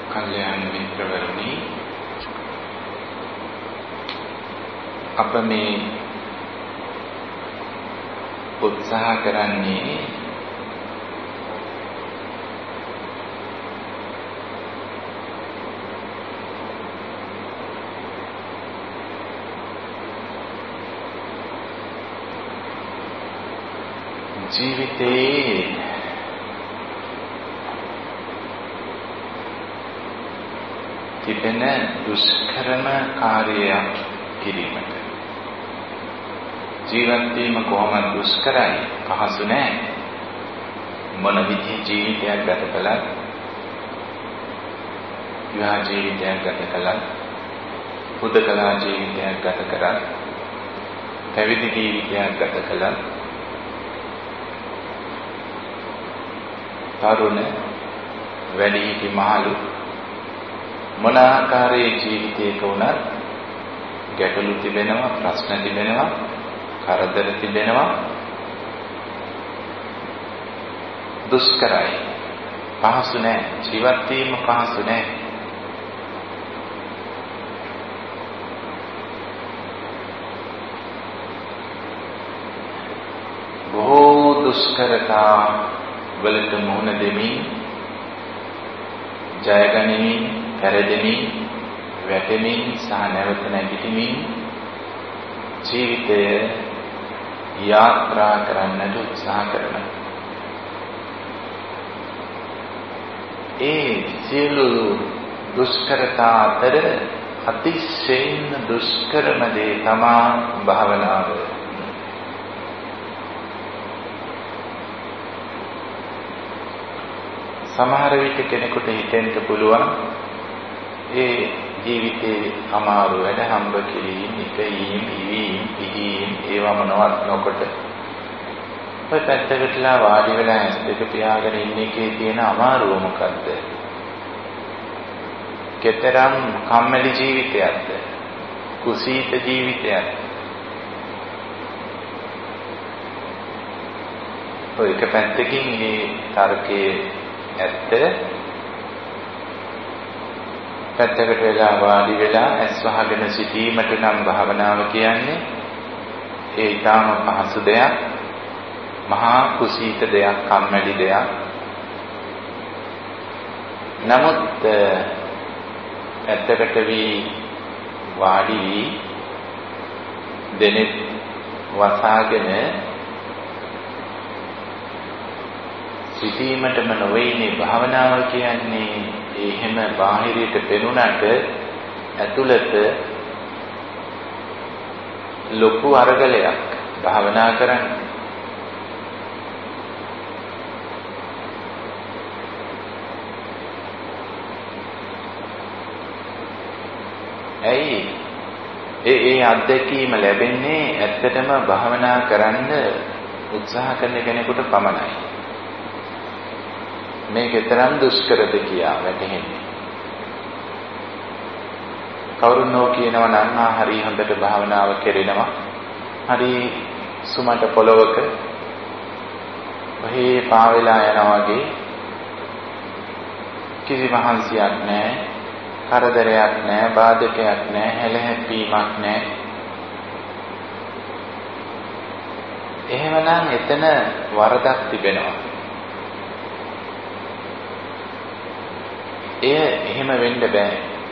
කල්යාණ මිත්‍රවරුනි, අප මේ උත්සාහ කරන්නේ ජීවිතේ තිබෙන දුෂ්කරම කාර්යයක් කිරීමට. ජීවත් වීම කොහොමද දුෂ්කරයි, පහසු නෑ. මොන විදිහේ ජීවිතයක් ගත කළත්, විවාහ ජීවිතයක් ගත කළත්, හුදකලා ජීවිතයක් ගත කළත්, පැවිදි ජීවිතයක් ගත කළත්, තරුණ වැඩිහිටි මහලු මොන ආකාරයේ ජීවිතයක වුණත් ගැටලු තිබෙනවා, ප්‍රශ්න තිබෙනවා, කරදර තිබෙනවා, දුෂ්කරයි, පහසු නෑ. ජීවත් වීම පහසු නෑ. බොහෝ දුෂ්කරතා වලට මුහුණ දෙමින්, ජයගනිමින්, පෙරදෙමින්, වැටෙමින් සහ නැවත නැගිටිමින් ජීවිතය යාත්‍රා කරන්නට උත්සාහ කරනවා. ඒ සියලු දුෂ්කරතා අතර අතිශයින් දුෂ්කරම දේ තමා භාවනාව. සමහර විට කෙනෙකුට හිතෙන්න පුළුවන් ඒ ජීවිතේ අමාරු වැඩ, හම්බ කිරීම, ඉකීම්, ඉවීම්, පිහීම්, ඒවා මොනවත් නොකොට ඔය පැත්තකටලා වාඩි වෙලා ඇස් දෙක පියාගෙන ඉන්න එකේ තියෙන අමාරුව මොකද්ද? කෙතරම් කම්මැලි ජීවිතයක්ද? කුසීත ජීවිතයක්ද? ඔය එක පැත්තකින් මේ තර්කයේ ඇත්ත, පැත්තකට වෙලා වාඩි වෙලා ඇස් වහගෙන සිටීමට නම් භාවනාව කියන්නේ ඒ ඊටාම පහසු දෙයක්, මහා කුසීත දෙයක්, කම්මැලි දෙයක්. නමුත් පැත්තකට වී වාඩි වී දෙනෙත් වසාගෙන සිටීමටම නොවේනේ භාවනාව කියන්නේ. එහෙම බාහිරයට පෙනුනට ඇතුළත ලොකු අරගලයක් භාවනා කරන්නේ. ඇයි ඒ අත්දැකීම ලැබෙන්නේ ඇත්තටම භාවනා කරන්න උත්සාහ කරන කෙනෙකුට පමණයි. මේක තරම් දුෂ්කරද කියා වැටහෙන්නේ. කවුරුන් නෝ කියනවා නම් හරි හොඳට භාවනාව කෙරෙනවා, හරි සුමට පොළවක ඔහේ පාවෙලා යනවා වගේ, කිසි මහන්සියක් නැහැ, කරදරයක් නැහැ, බාධකයක් නැහැ, හැලහැප්පීමක් නැහැ. එහෙමනම් එතන වරදක් තිබෙනවා. එය එහෙම වෙන්න බෑ.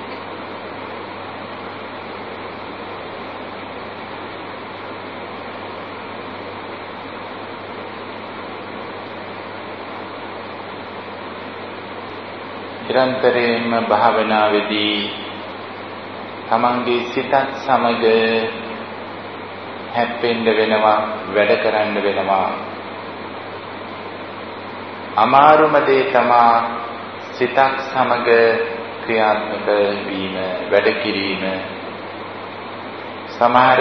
නිරන්තරයෙන්ම භාවනාවේදී තමන්ගේ සිතත් සමග හැප්පෙන්න වෙනවා, වැඩ කරන්න වෙනවා. අමාරුම දේ තමා සිතක් සමග ක්‍රියාත්මක වීම, වැඩ කිරීම. සමහර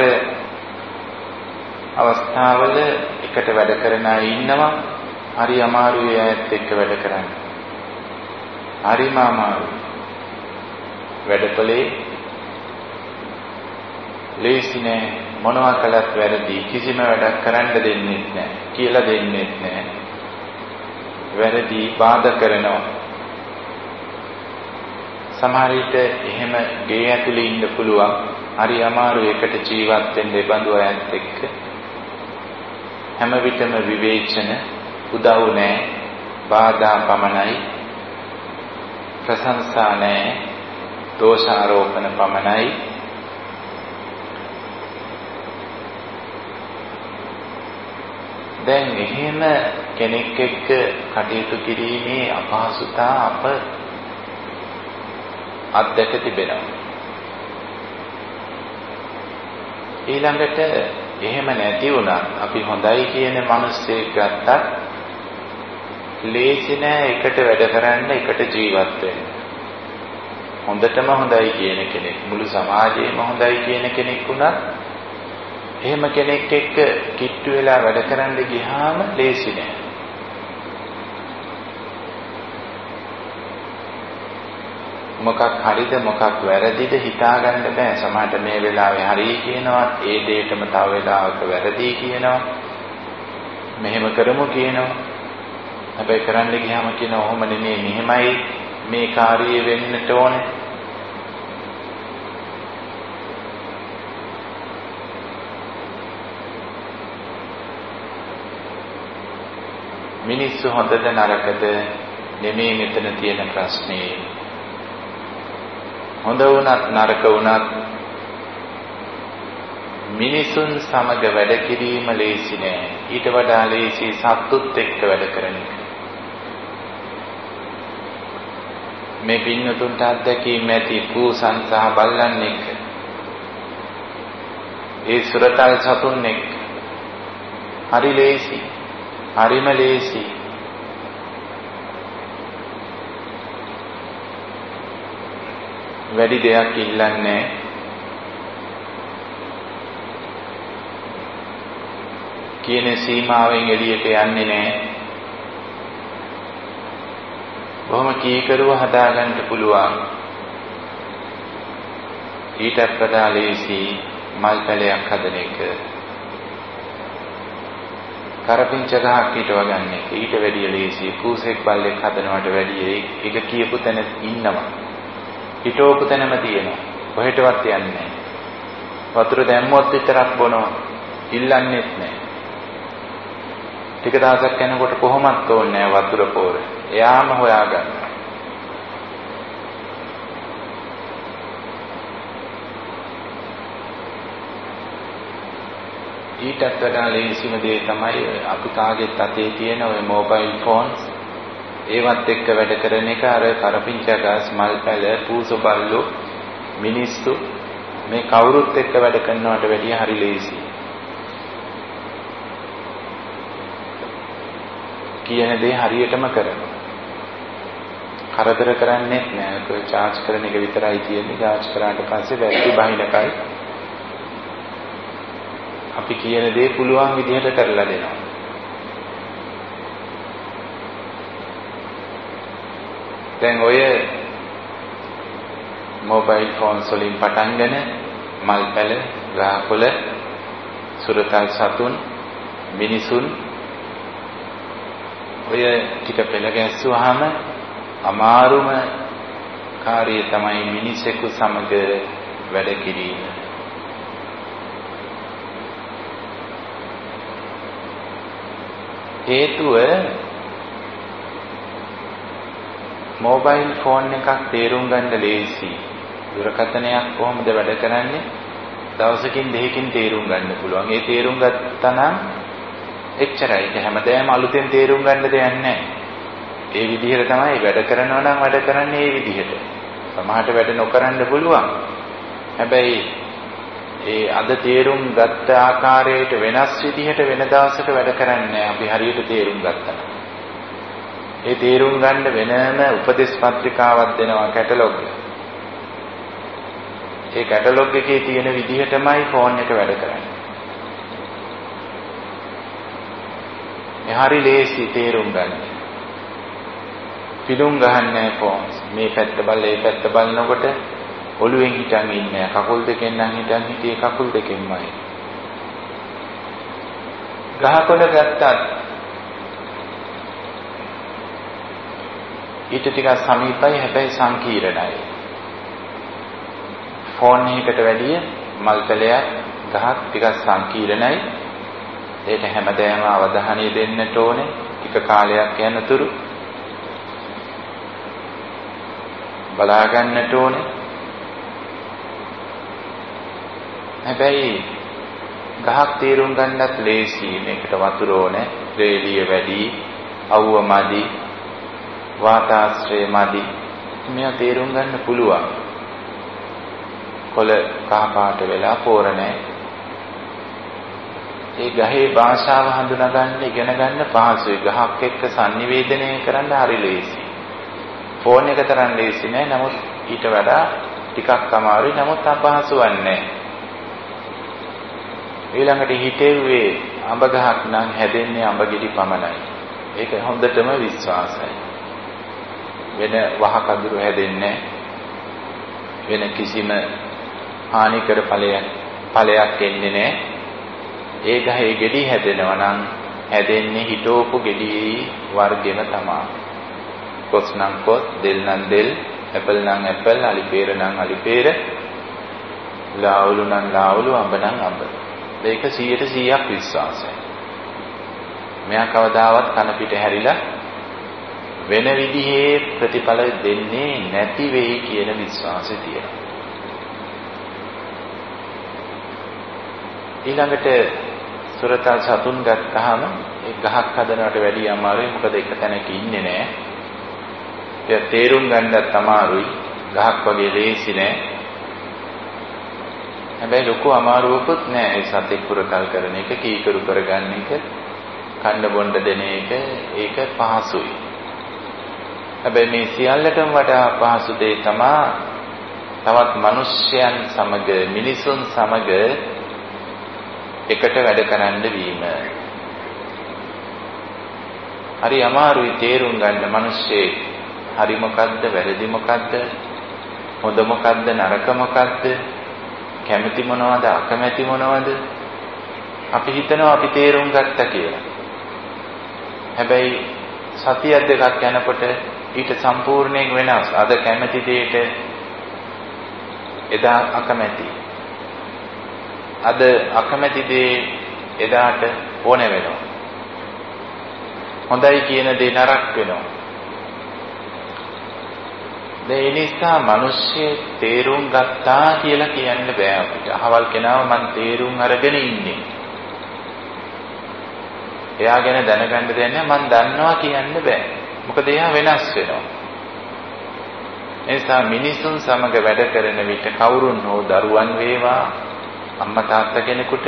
අවස්ථාවල එකට වැඩ කරන අය ඉන්නවා, හරි අමාරුයි අයත් එක්ක වැඩ කරන්න. හරිම අමාරුයි. වැඩකලේ ලේසි නෑ. මොනවා කළත් වැරදි. කිසිම වැඩක් කරන්න දෙන්නේ නැහැ. කියලා දෙන්නේ නැහැ. වැරදි බාධා කරනවා. සමහර විට එහෙම ගේ ඇතුලේ ඉන්න පුළුවන්. හරි අමාරු එකට ජීවත් වෙන්න බඳු අයත් එක්ක. හැම විටම විවේචන උදව් නැහැ, බාධා පමණයි, ප්‍රශංසා නැහැ, දෝෂාරෝපණ පමණයි. දැන් එහෙම කෙනෙක් එක්ක කටයුතු කිරීමේ අපහසුතාව අප අත්දැක තිබෙනවා. ඊළඟට එහෙම නැති වුණත් අපි හොඳයි කියන මිනිස්සෙක් ගත්තත් ලේසි නෑ එකට වැඩ කරන්න, එකට ජීවත් වෙන්න. හොඳටම හොඳයි කියන කෙනෙක්, මුළු සමාජයේම හොඳයි කියන කෙනෙක් වුණත් එහෙම කෙනෙක් එක්ක කිට්ටු වෙලා වැඩ කරන්න ගියාම ලේසි නෑ. මොකක් හරිද මොකක් වැරදිද හිතාගන්න බෑ. සමහරට මේ වෙලාවේ හරි කියනවා, ඒ දෙයටම තව වෙලාවක වැරදි කියනවා. මෙහෙම කරමු කියනවා. හැබැයි කරන්න ගියාම කියනවා ඔහොම නෙමෙයි, මෙහෙමයි මේ කාර්යය වෙන්නට ඕනේ. මිනිස්සු හොඳද නරකද නෙමෙයි මෙතන තියෙන ප්‍රශ්නේ. හොඳ වුණත් නරක වුණත් මිනිසුන් සමග වැඩ කිරීම ලේසි නෑ. ඊට වඩා ලේසි සත්තුත් එක්ක වැඩ කරන එක. මේ පින්නතුන්ට අත්දැකීම් ඇති පූසන් සහ බල්ලන් එක්ක, ඒ සුරතල් සතුන් එක්ක හරි ලේසි, හරිම ලේසි. වැඩි දෙයක් ඉල්ලන්නේ කියන සීමාවෙන් එළියට යන්නේ නැහැ. බොහොම කීකරුව හදාගන්න පුළුවන්. ඊටත් වඩා ලේසි මල් පැලයක් හදන එක. කරපිංච ගහක් ඊටව ගන්න එක ඊට වැඩිය ලේසි. කූසෙක් බල්ලෙක් හදනවට වැඩිය ඒක කියපු තැන ඉන්නවා. හිටවපු තැනම තියෙනවා. කොහෙටවත් යන්නේ නැහැ. වතුර දැම්මොත් විතරක් බොනවා. ඉල්ලන්නේත් නැහැ. ටික දවසක් යනකොට කොහොමත් ඕනේ නැහැ වතුර පොර. එයාම හොයාගන්නවා. ඊටත් වඩා ලේසිම දේ තමයි අපි කාගෙත් අතේ තියෙන ওই මොබයිල් ෆෝන්ස්. ඒවත් එක්ක වැඩ කරන එක. අර කරපිංචා ගස්, මල් පැල, පූසු බල්ලෝ, මිනිස්සු මේ කවුරුත් එක්ක වැඩ කරනවට වැඩිය හරි ලේසි. කියන දේ හරියටම කරනවා. කරදර කරන්නේත් නෑ. ඒක charge කරන එක විතරයි තියෙන්නේ. charge කරාට පස්සේ බැටරි බහිනකයි අපි කියන දේ පුළුවන් විදිහට කරලා දෙනවා. දැන් ඔය මොබයිල් ෆෝන්ස් වලින් පටන්ගෙන මල් පැල, ගහකොළ, සුරතල් සතුන්, මිනිසුන් ඔය ටික පෙළ ගැස්සුවාම අමාරුම කාර්යය තමයි මිනිසෙකු සමග වැඩ කිරීම. හේතුව මොබයිල් ෆෝන් එකක් තේරුම් ගන්න ලේසි. දුරකථනයක් කොහොමද වැඩ කරන්නේ? දවසකින් දෙකකින් තේරුම් ගන්න පුළුවන්. ඒ තේරුම් ගත්තා නම් එච්චරයි. ඒක හැමදාම අලුතෙන් තේරුම් ගන්න දෙයක් නැහැ. ඒ විදිහට තමයි වැඩ කරනවා නම් වැඩ කරන්නේ ඒ විදිහට. සමහරට වැඩ නොකරන්න පුළුවන්. හැබැයි ඒ අද තේරුම් ගත්ත ආකාරයට වෙනස් විදිහට වෙන දවසක වැඩ කරන්නේ අපි හරියට තේරුම් ගත්තා. ඒ තේරුම් ගන්න වෙනම උපදේශ පත්‍රිකාවක් දෙනවා, කැටලොග්. ඒ කැටලොග් එකේ තියෙන විදිහටමයි ෆෝන් එක වැඩ කරන්නේ. ඒ හරි ලේසි තේරුම් ගන්න. පිටුම් ගහන්නේ ෆෝන්ස්. මේ පැත්ත බල ඒ පැත්ත බලනකොට ඔළුවෙන් හිටන් ඉන්නේ. කකුල් දෙකෙන් නම් හිටන් හිටියේ කකුල් දෙකෙන්මයි. ගහකොළ ගත්තත් ඊට ටිකක් සමීපයි, හැබැයි සංකීර්ණයි. ෆෝන් එකකට වැඩිය මල් පැලයක් ගහක් ටිකක් සංකීර්ණයි. ඒක හැමදේම අවධානය දෙන්නට ඕනේ. ටික කාලයක් යනතුරු බලා ගන්නට ඕනේ. හැබැයි ගහක් තේරුම් ගන්නත් ලේසි. මේකට වතුර ඕනේ, රේලිය වැඩි, අවුව මදි, වාතාශ්‍රය මදි. මේවා තේරුම් ගන්න පුළුවන්. කොළ කහ පාට වෙලා පෝර නැහැ. ඒ ගහේ භාෂාව හඳුනා ගන්න, ඉගෙන ගන්න පහසුයි. ගහක් එක්ක sannivedanaya කරන්න හරි ලේසි. ෆෝන් එක තරම් ලේසි නෑ. නමුත් ඊට වඩා ටිකක් අමාරුයි. නමුත් අපහසු වන්නේ. ඊළඟට හිතෙව්වේ අඹ ගහක් නම් හැදෙන්නේ අඹ ගෙඩි පමණයි. ඒක හොඳටම විශ්වාසයි. වෙන වහ කඳුරු හැදෙන්නේ වෙන කිසිම හානිකර ඵලයක් එන්නේ නැහැ. ඒ ගහේ ගෙඩි හැදෙනවා නම් හැදෙන්නේ හිටෝපු ගෙඩි වර්ගෙම තමයි. කොස් නම් කොස්, දෙල් නම් දෙල්, ඇපල් නම් ඇපල්, අලිපේර නම් අලිපේර, ලාවුලු නම් ලාවුලු, අඹ නම් අඹ. මේක 100% විශ්වාසයි. මෙයා කවදාවත් කන පිට හැරිලා වෙන විදිහේ ප්‍රතිඵල දෙන්නේ නැති වෙයි කියන විශ්වාසය තියෙනවා. ඊළඟට සුරතල් සතුන් ගත්තාම ඒ ගහක් හදනවට වැඩිය අමාරුයි. මොකද එක තැනක ඉන්නේ නැහැ. ඒක තේරුම් ගන්නත් අමාරුයි. ගහක් වගේ ලේසි නෑ. හැබැයි ලොකු අමාරුවකුත් නෑ. ඒ සතෙක් පුරකල් කරන එක, කීකරු කරගන්න එක, කන්න බොන්න දෙන එක, ඒක පහසුයි. හැබැයි මේ සියල්ලටම වඩා පහසු දේ තමයි තවත් මිනිස්යන් සමග, මිනිසුන් සමග එකට වැඩ කරන්න වීම. හරි අමාරුයි තේරුම් ගන්න මිනිස්සේ හරි මොකද්ද, වැරදි මොකද්ද, හොඳ මොකද්ද, නරක මොකද්ද, කැමැති මොනවද, අකමැති මොනවද. අපි හිතනවා අපි තේරුම් ගත්තා කියලා. හැබැයි සතියක් දෙකක් යනකොට ඊට සම්පූර්ණයෙන් වෙනස්. අද කැමැති දෙයට එදා අකමැති. අද අකමැති දේ එදාට ඕන වෙනවා. හොඳයි කියන දේ නරක වෙනවා. ඒ නිසා මිනිස්සු තේරුම් ගත්තා කියලා කියන්න බෑ අපිට. අහවල් කෙනාව මං තේරුම් අරගෙන ඉන්නේ. එයා ගැන දැනගන්න දෙයක් නෑ. මං දන්නවා කියන්න බෑ. මොකද එයා වෙනස් වෙනවා. ඒ නිසා මිනිසුන් සමග වැඩ කරන විට කවුරුන් හෝ දරුවන් වේවා, අම්මා තාත්තා කෙනෙකුට,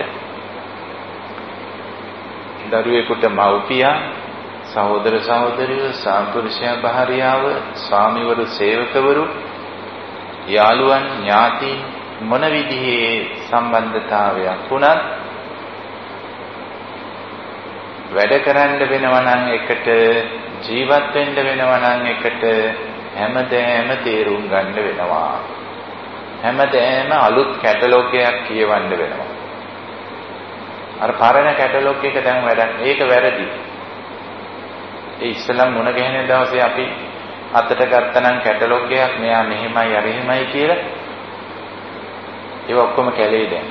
දරුවෙකුට මව්පියා, සහෝදර සහෝදරියෝ, සාම්පුරුෂයා භාර්යාව, ස්වාමිවරු සේවකවරු, යාළුවන් ඥාතීන් මොන විදිහේ සම්බන්ධතාවයක් වුණත් වැඩ කරන්න වෙනවා නම් එකට, ජීවත් වෙන්න වෙනවා නම් එකට, හැමදේම තේරුම් ගන්න වෙනවා. හැමදේම අලුත් කැටලොග් එකක් කියවන්න වෙනවා. අර පරණ කැටලොග් එක දැන් වැඩක්. ඒක වැරදි. ඒ ඉස්සලම් මුණ ගැහෙන දවසේ අපි අතට ගත්තනම් කැටලොග් එකක් මෙයා මෙහෙමයි අර එහෙමයි කියලා ඒව ඔක්කොම කැලේ දැන්.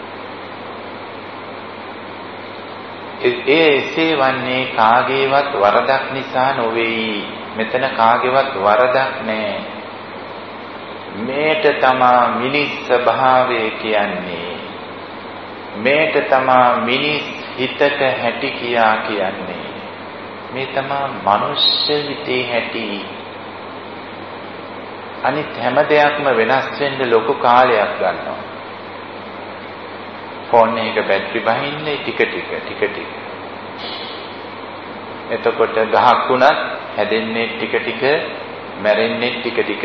එසේ වන්නේ කාගේවත් වරදක් නිසා නොවේයි. මෙතන කාගේවත් වරදක් නෑ. මේට තමා මිනිස් ස්වභාවය කියන්නේ. මේට තමා මිනිස් හිතක හැටි කියා කියන්නේ. මේ තමා මනුෂ්‍ය හිතේ හැටි. අනිත් හැම දෙයක්ම වෙනස් වෙන්න ලොකු කාලයක් ගන්නවා. ෆෝන් එක බැටරි බහින්නේ ටික ටික. එතකොට ගහක් උනත් හැදෙන්නේ ටික ටික, මැරෙන්නේ ටික ටික.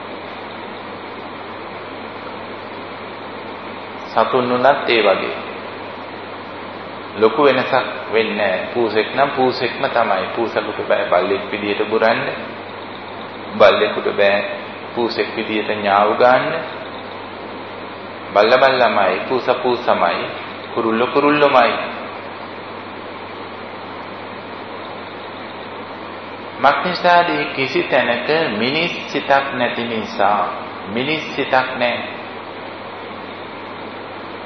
සතුන් උනත් ඒ වගේ. ලොකු වෙනසක් වෙන්නේ නැහැ. පූසෙක් නම් පූසෙක්ම තමයි. පූසකට බෑ බල්ලෙක් විදියට බුරන්න. බල්ලෙකුට බෑ පූසෙක් විදියට ඥාවු ගන්න. බල්ලමයි, පූසමයි, කුරුල්ලමයි. මක්නිසාදී කිසි තැනක මිනිස් සිතක් නැති නිසා, මිනිස් සිතක් නැහැ.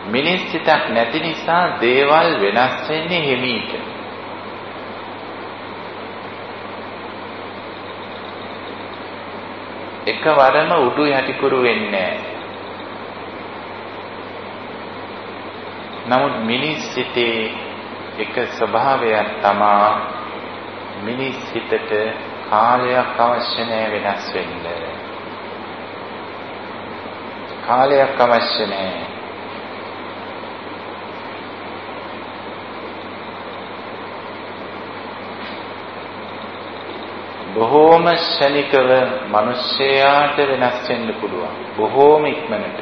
මිනිස් සිතක් නැති නිසා දේවල් වෙනස් වෙන්නේ හිමීට. එකවරම උඩු යටිකුරු වෙන්නේ නැහැ. නමුත් මිනිස් සිතේ එක ස්වභාවයක් තමා මිනිස් සිතට කාලයක් අවශ්‍ය නැහැ වෙනස් වෙන්න. කාලයක් අවශ්‍ය නැහැ. බොහෝම ශනිකව මිනිස්යාට වෙනස් වෙන්න පුළුවන්. බොහෝම ඉක්මනට.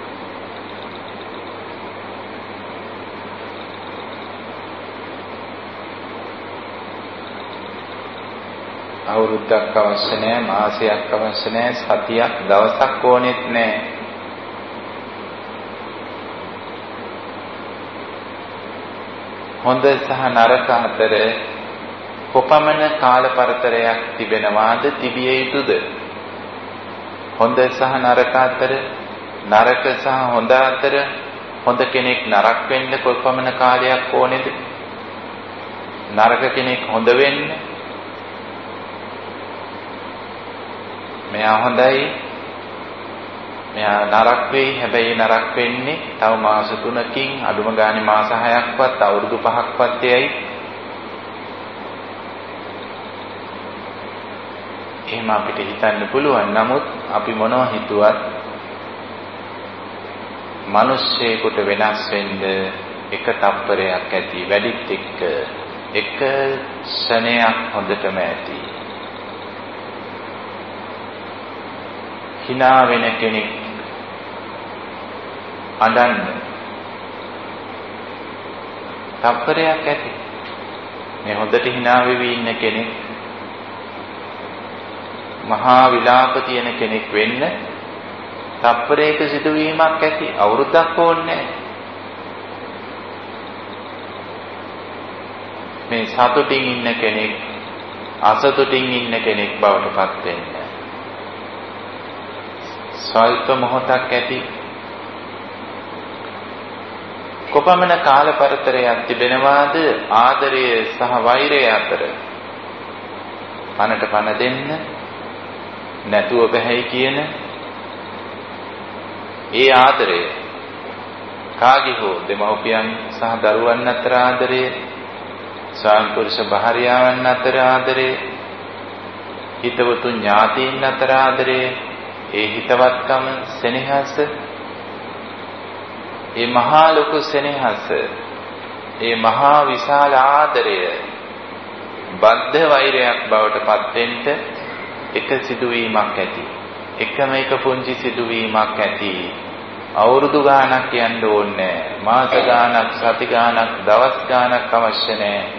අවුරුද්දක් අවශ්‍ය නැහැ, මාසයක් අවශ්‍ය නැහැ, සතියක් දවසක් ඕනෙත් නැහැ. හොඳ සහ නරක අතර කොපමණ කාල පරතරයක් තිබෙනවාද, තිබිය යුතුද? හොඳ සහ නරක අතර, නරක සහ හොඳ අතර හොඳ කෙනෙක් නරක වෙන්න කොපමණ කාලයක් ඕනේද? නරක කෙනෙක් හොඳ වෙන්න? මෙයා හොඳයි, මෙයා නරක වෙයි. හැබැයි නරක වෙන්නේ තව මාස 3කින්, අඩුම ගානේ මාස 6ක්වත්, අවුරුදු 5ක්වත් යයි. එහෙම අපිට හිතන්න පුළුවන්. නමුත් අපි මොනවා හිතුවත් මිනිස්සෙකුට වෙනස් වෙන්න එක තප්පරයක් ඇති, වැඩිත් එක්ක එක ශරණයක් හොඳටම ඇති. hina වෙන කෙනෙක් අඬන්න තප්පරයක් ඇති. මේ හොඳට hina වෙවි ඉන්න කෙනෙක්, මහා විලාප තියෙන කෙනෙක් වෙන්න තප්පරයක සිදුවීමක් ඇති. අවුරුද්දක් ඕනේ. මේ සතුටින් ඉන්න කෙනෙක් අසතුටින් ඉන්න කෙනෙක් බවට පත් වෙන්න ස්වල්ප මොහොතක් ඇති. කොපමණ කාල පරතරයක් තිබෙනවාද ආදරය සහ වෛරය අතර? පනට පන දෙන්න, නැතුව බැහැයි කියන ඒ ආදරය, කාගේ හෝ දෙමව්පියන් සහ දරුවන් අතර ආදරය, ස්වාමි පුරුෂ භාර්යාවන් අතර ආදරය, හිතවතු ඥාතීන් අතර ආදරය, ඒ හිතවත්කම, සෙනෙහස, ඒ මහා ලොකු සෙනෙහස, ඒ මහා විශාල ආදරය බද්ධ වෛරයක් බවට පත් වෙන්න එක සිදුවීමක් ඇති. එකම එක පුංචි සිදුවීමක් ඇති. අවුරුදු ගාණක් යන්න ඕනේ, මාස ගාණක්, සති ගාණක්, දවස් ගාණක් අවශ්‍ය නැහැ.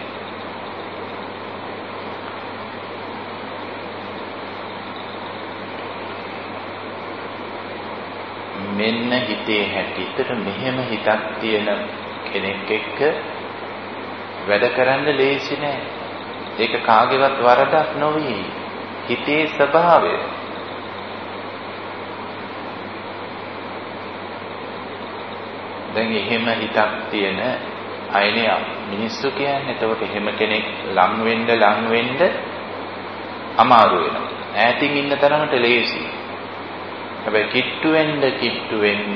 මෙන්න හිතේ හැටියට මෙහෙම හිතක් තියෙන කෙනෙක් එක්ක වැඩ කරන්න ලේසි නෑ. ඒක කාගේවත් වරදක් නොවේ. හිතේ ස්වභාවය. දැන් එහෙම හිතක් තියෙන අයනේ මිනිස්සු කියන්නේ. එතකොට එහෙම කෙනෙක් ලං වෙන්න අමාරු වෙනවා. ඈතින් ඉන්න තරමට ලේසි. හැබැයි කිට්ටු වෙන්න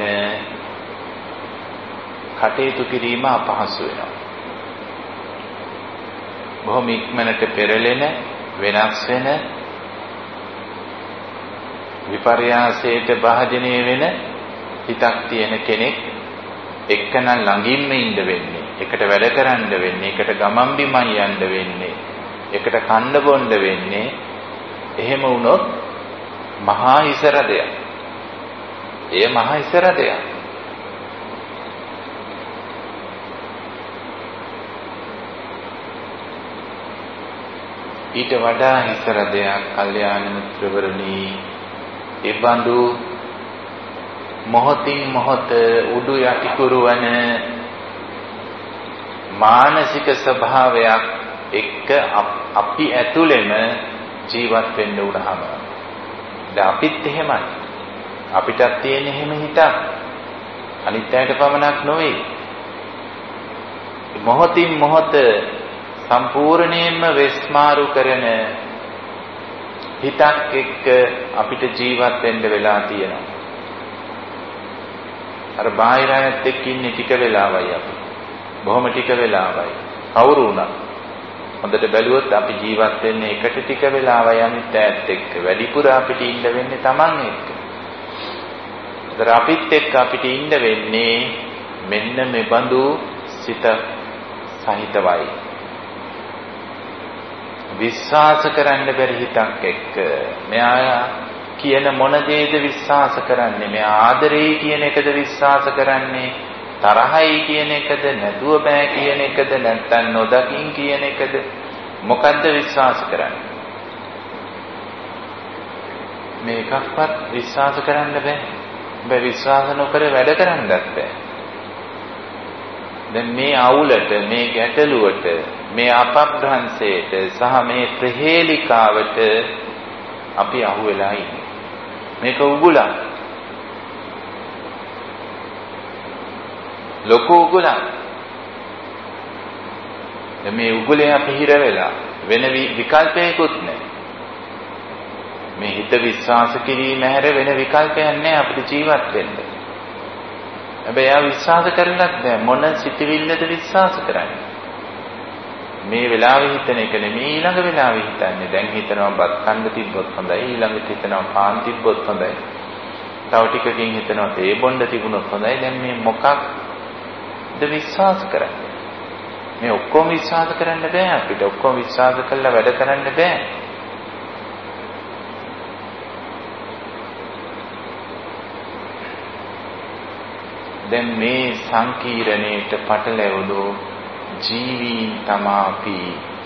කටයුතු කිරීම අපහසු වෙනවා. බොහොම ඉක්මනට පෙරලෙන, වෙනස් වෙන, විපර්යාසයට භාජනය වෙන හිතක් තියෙන කෙනෙක් එක්කනම් ළඟින්ම ඉන්න වෙන්නේ, එකට වැඩ කරන්න වෙන්නේ, එකට ගමන් බිමන් යන්න වෙන්නේ, එකට කන්න බොන්න වෙන්නේ. එහෙම වුණොත් මහා ඉසරදයක්. එය මහා ඉසරදයක්. ඊට වඩා ඉසරදයක් කල්යාණ මිත්‍රවරුනි, ඒ බඳු මොහොතින් මොහොත උඩු යටිකුරු වන මානසික ස්වභාවයක් එක්ක අපි ඇතුළෙම ජීවත් වෙන්න උනහම, දැන් අපිත් එහෙමයි. අපිටත් තියෙන එහෙම හිතක්. අනිත්‍යයට පමණක් නොවේ. මොහොතින් මොහොත සම්පූර්ණයෙන්ම වෙස්මාරු කරන හිතක් එක්ක අපිට ජීවත් වෙන්න වෙලා තියෙනවා. අර බාහිර අයත් එක්ක ඉන්නේ ටික වෙලාවයි අපි. බොහොම ටික වෙලාවයි. කවුරු වුණත් හොඳට බැලුවොත් අපි ජීවත් වෙන්නේ එකට ටික වෙලාවයි අනිත් ඈත් එක්ක. වැඩිපුර අපිට ඉන්න වෙන්නේ Taman එක්ක. ඒතර අපිත් එක්ක අපිට ඉන්න වෙන්නේ මෙන්න මේ බඳු සිත සහිතවයි. විශ්වාස කරන්න බැරි හිතක් එක්ක මෙයා කියන මොන දේද විශ්වාස කරන්නේ? මෙයා ආදරේ කියන එකද විශ්වාස කරන්නේ? තරහයි කියන එකද? නැතුව බෑ කියන එකද? නැත්නම් නොදකින් කියන එකද? මොකද්ද විශ්වාස කරන්නේ? මේකක්වත් විශ්වාස කරන්න බෑ. බෑ විශ්වාස නොකර වැඩ කරන්නත් බෑ. දැන් මේ අවුලට, මේ ගැටලුවට, මේ අපබ්‍රංශයට සහ මේ ප්‍රහේලිකාවට අපි අහු වෙලා ඉන්නේ. මේක උගුලක්. ලොකු උගුලක්. මේ උගුලේ අපි හිර වෙලා වෙන විකල්පයකුත් නැහැ. මේ හිත විශ්වාස කිරීම හැර වෙන විකල්පයක් නැහැ අපිට ජීවත් වෙන්න. හැබැයි ආ විශ්වාස කරලත් බෑ. මොන සිතවිල්ලද විශ්වාස කරන්නේ? මේ වෙලාවේ හිතන එක නෙමෙයි ඊළඟ වෙලාවේ හිතන්නේ. දැන් හිතනවා බත් කන්න තිබ්බොත් හොඳයි, ඊළඟට හිතනවා පාන් තිබ්බොත් හොඳයි. තව ටිකකින් හිතනවා තේ බොන්න තිබුණොත් හොඳයි. දැන් මේ මොකක්ද විශ්වාස කරන්නේ? මේ ඔක්කොම විශ්වාස කරන්න බෑ අපිට. ඔක්කොම විශ්වාස කළා වැඩ කරන්න බෑ. දැන් මේ සංකීර්ණයට පටලැවුණු ජීවීන් තමාපි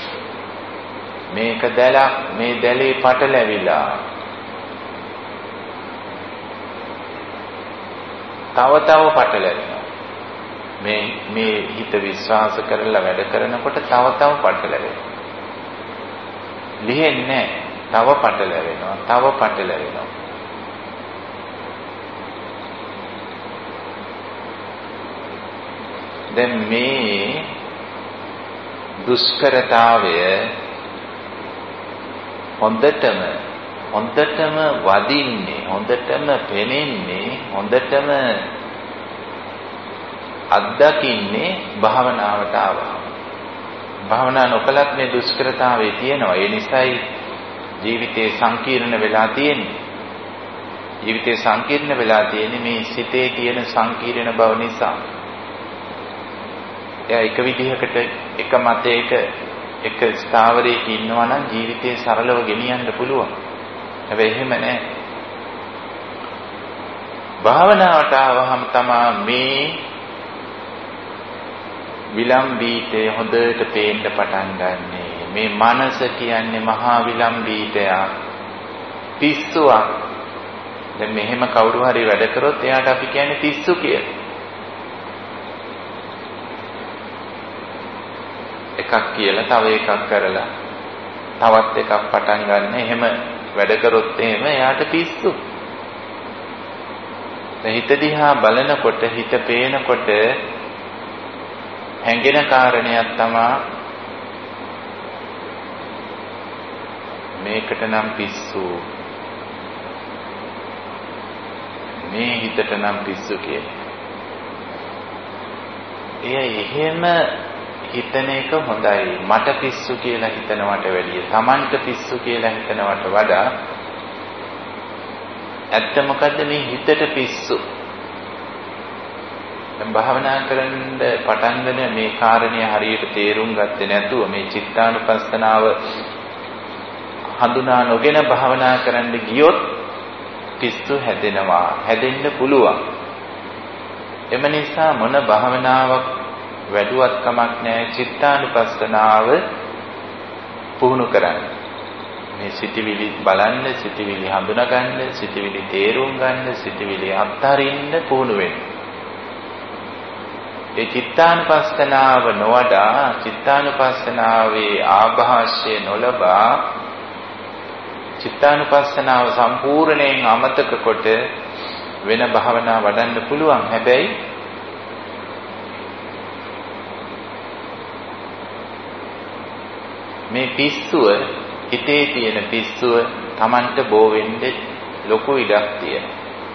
මේක දැලක් මේ දැලේ පටලැවිලා තව පටලැවෙනවා. මේ හිත විශ්වාස කරලා වැඩ කරනකොට තව පටලැවෙනවා. ලිහෙන්නේ තව පටලැවෙනවා. දැන් මේ දුෂ්කරතාවය හොඳටම වදින්නේ, හොඳටම පෙනෙන්නේ, හොඳටම අත්දකින්නේ භාවනාවට ආවම. භාවනා නොකලත් මේ දුෂ්කරතාවය තියෙනවා. ඒ නිසායි ජීවිතේ සංකීර්ණ වෙලා තියෙන්නේ. ජීවිතේ සංකීර්ණ වෙලා තියෙන්නේ මේ සිතේ තියෙන සංකීර්ණ බව නිසා. එයා එක විදිහකට එක මතයක එක ස්ථාවරයක ඉන්නවා නම් ජීවිතේ සරලව ගෙනියන්න පුළුවන්. හැබැයි එහෙම නැහැ. භාවනාවට ආවහම තමයි මේ විලම්බීතේ හොඳට පේන්න පටන් ගන්නෙ. මේ මනස කියන්නේ මහා විලම්බීතයක්, පිස්සුවක්. දැන් මෙහෙම කවුරු හරි වැඩ කරොත් එයාට අපි කියන්නේ පිස්සු කියලා. එකක් කියලා තව එකක් කරලා තවත් එකක් පටන් ගන්න. එහෙම වැඩ කරොත් එහෙම එයාට පිස්සු. දැන් හිත දිහා බලනකොට, හිත පේනකොට හැඟෙන කාරණයක් තමයි මේකට නම් පිස්සු, මේ හිතට නම් පිස්සු කියන්නේ. එහෙම හිතන එක හොඳයි. මට පිස්සු කියලා හිතනවට වැඩිය Tamanට පිස්සු කියලා හිතනවට වඩා ඇත්ත මොකද්ද මේ හිතට පිස්සු? දැන් භාවනා කරන්න පටන් ගන්න මේ කාරණය හරියට තේරුම් ගත්තේ නැතුව මේ චිත්තානුපස්සනාව හඳුනා නොගෙන භාවනා කරන්න ගියොත් පිස්සු හැදෙනවා, හැදෙන්න පුළුවන්. එම නිසා මොන භාවනාවක් වැඩුවත් කමක් නැහැ. චිත්තානුපස්සනාව පුහුණු කරන්න. මේ සිටිවිලි බලන්න, සිටිවිලි හඳුනා ගන්න, සිටිවිලි තේරුම් ගන්න, සිටිවිලි අත්හරින්න පුහුණු වෙන්න. ඒ චිත්තානුපස්සනාව නොවඩා, චිත්තානුපස්සනාවේ ආභාෂය නොලබා, චිත්තානුපස්සනාව සම්පූර්ණයෙන් අමතක කොට වෙන භාවනා වඩන්න පුළුවන්. හැබැයි මේ පිස්සුව හිතේ තියෙන පිස්සුව Tamanට බෝ වෙන්නේ ලොකු ඉඩක් තියෙනවා.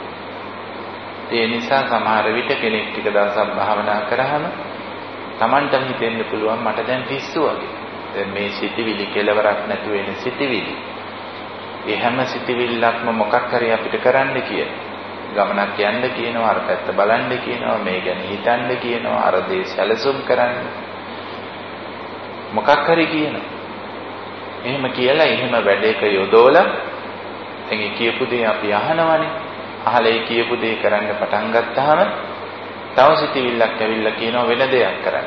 ඒ නිසා සමහර විට කෙනෙක් ටික දවසක් භාවනා කරාම Tamanටම හිතෙන්න පුළුවන් මට දැන් පිස්සු වගේ. දැන් මේ සිතිවිලි කෙලවරක් නැතු වෙන සිතිවිලි. ඒ හැම සිතිවිල්ලක්ම මොකක් හරි අපිට කරන්න කියන. ගමනක් යන්න කියනවා, අර පැත්ත බලන්න කියනවා, මේ ගැන හිතන්න කියනවා, අර දේ සැලසුම් කරන්න. මොකක් හරි කියනවා. එහෙම කියලා එහෙම වැඩේක යොදවලා එංගි කියපු දේ අපි අහනවනේ. අහලා ඒ කියපු දේ කරන්න පටන් ගත්තාම තව සිතිවිල්ලක් ඇවිල්ලා කියනවා වෙන දෙයක් කරන්න.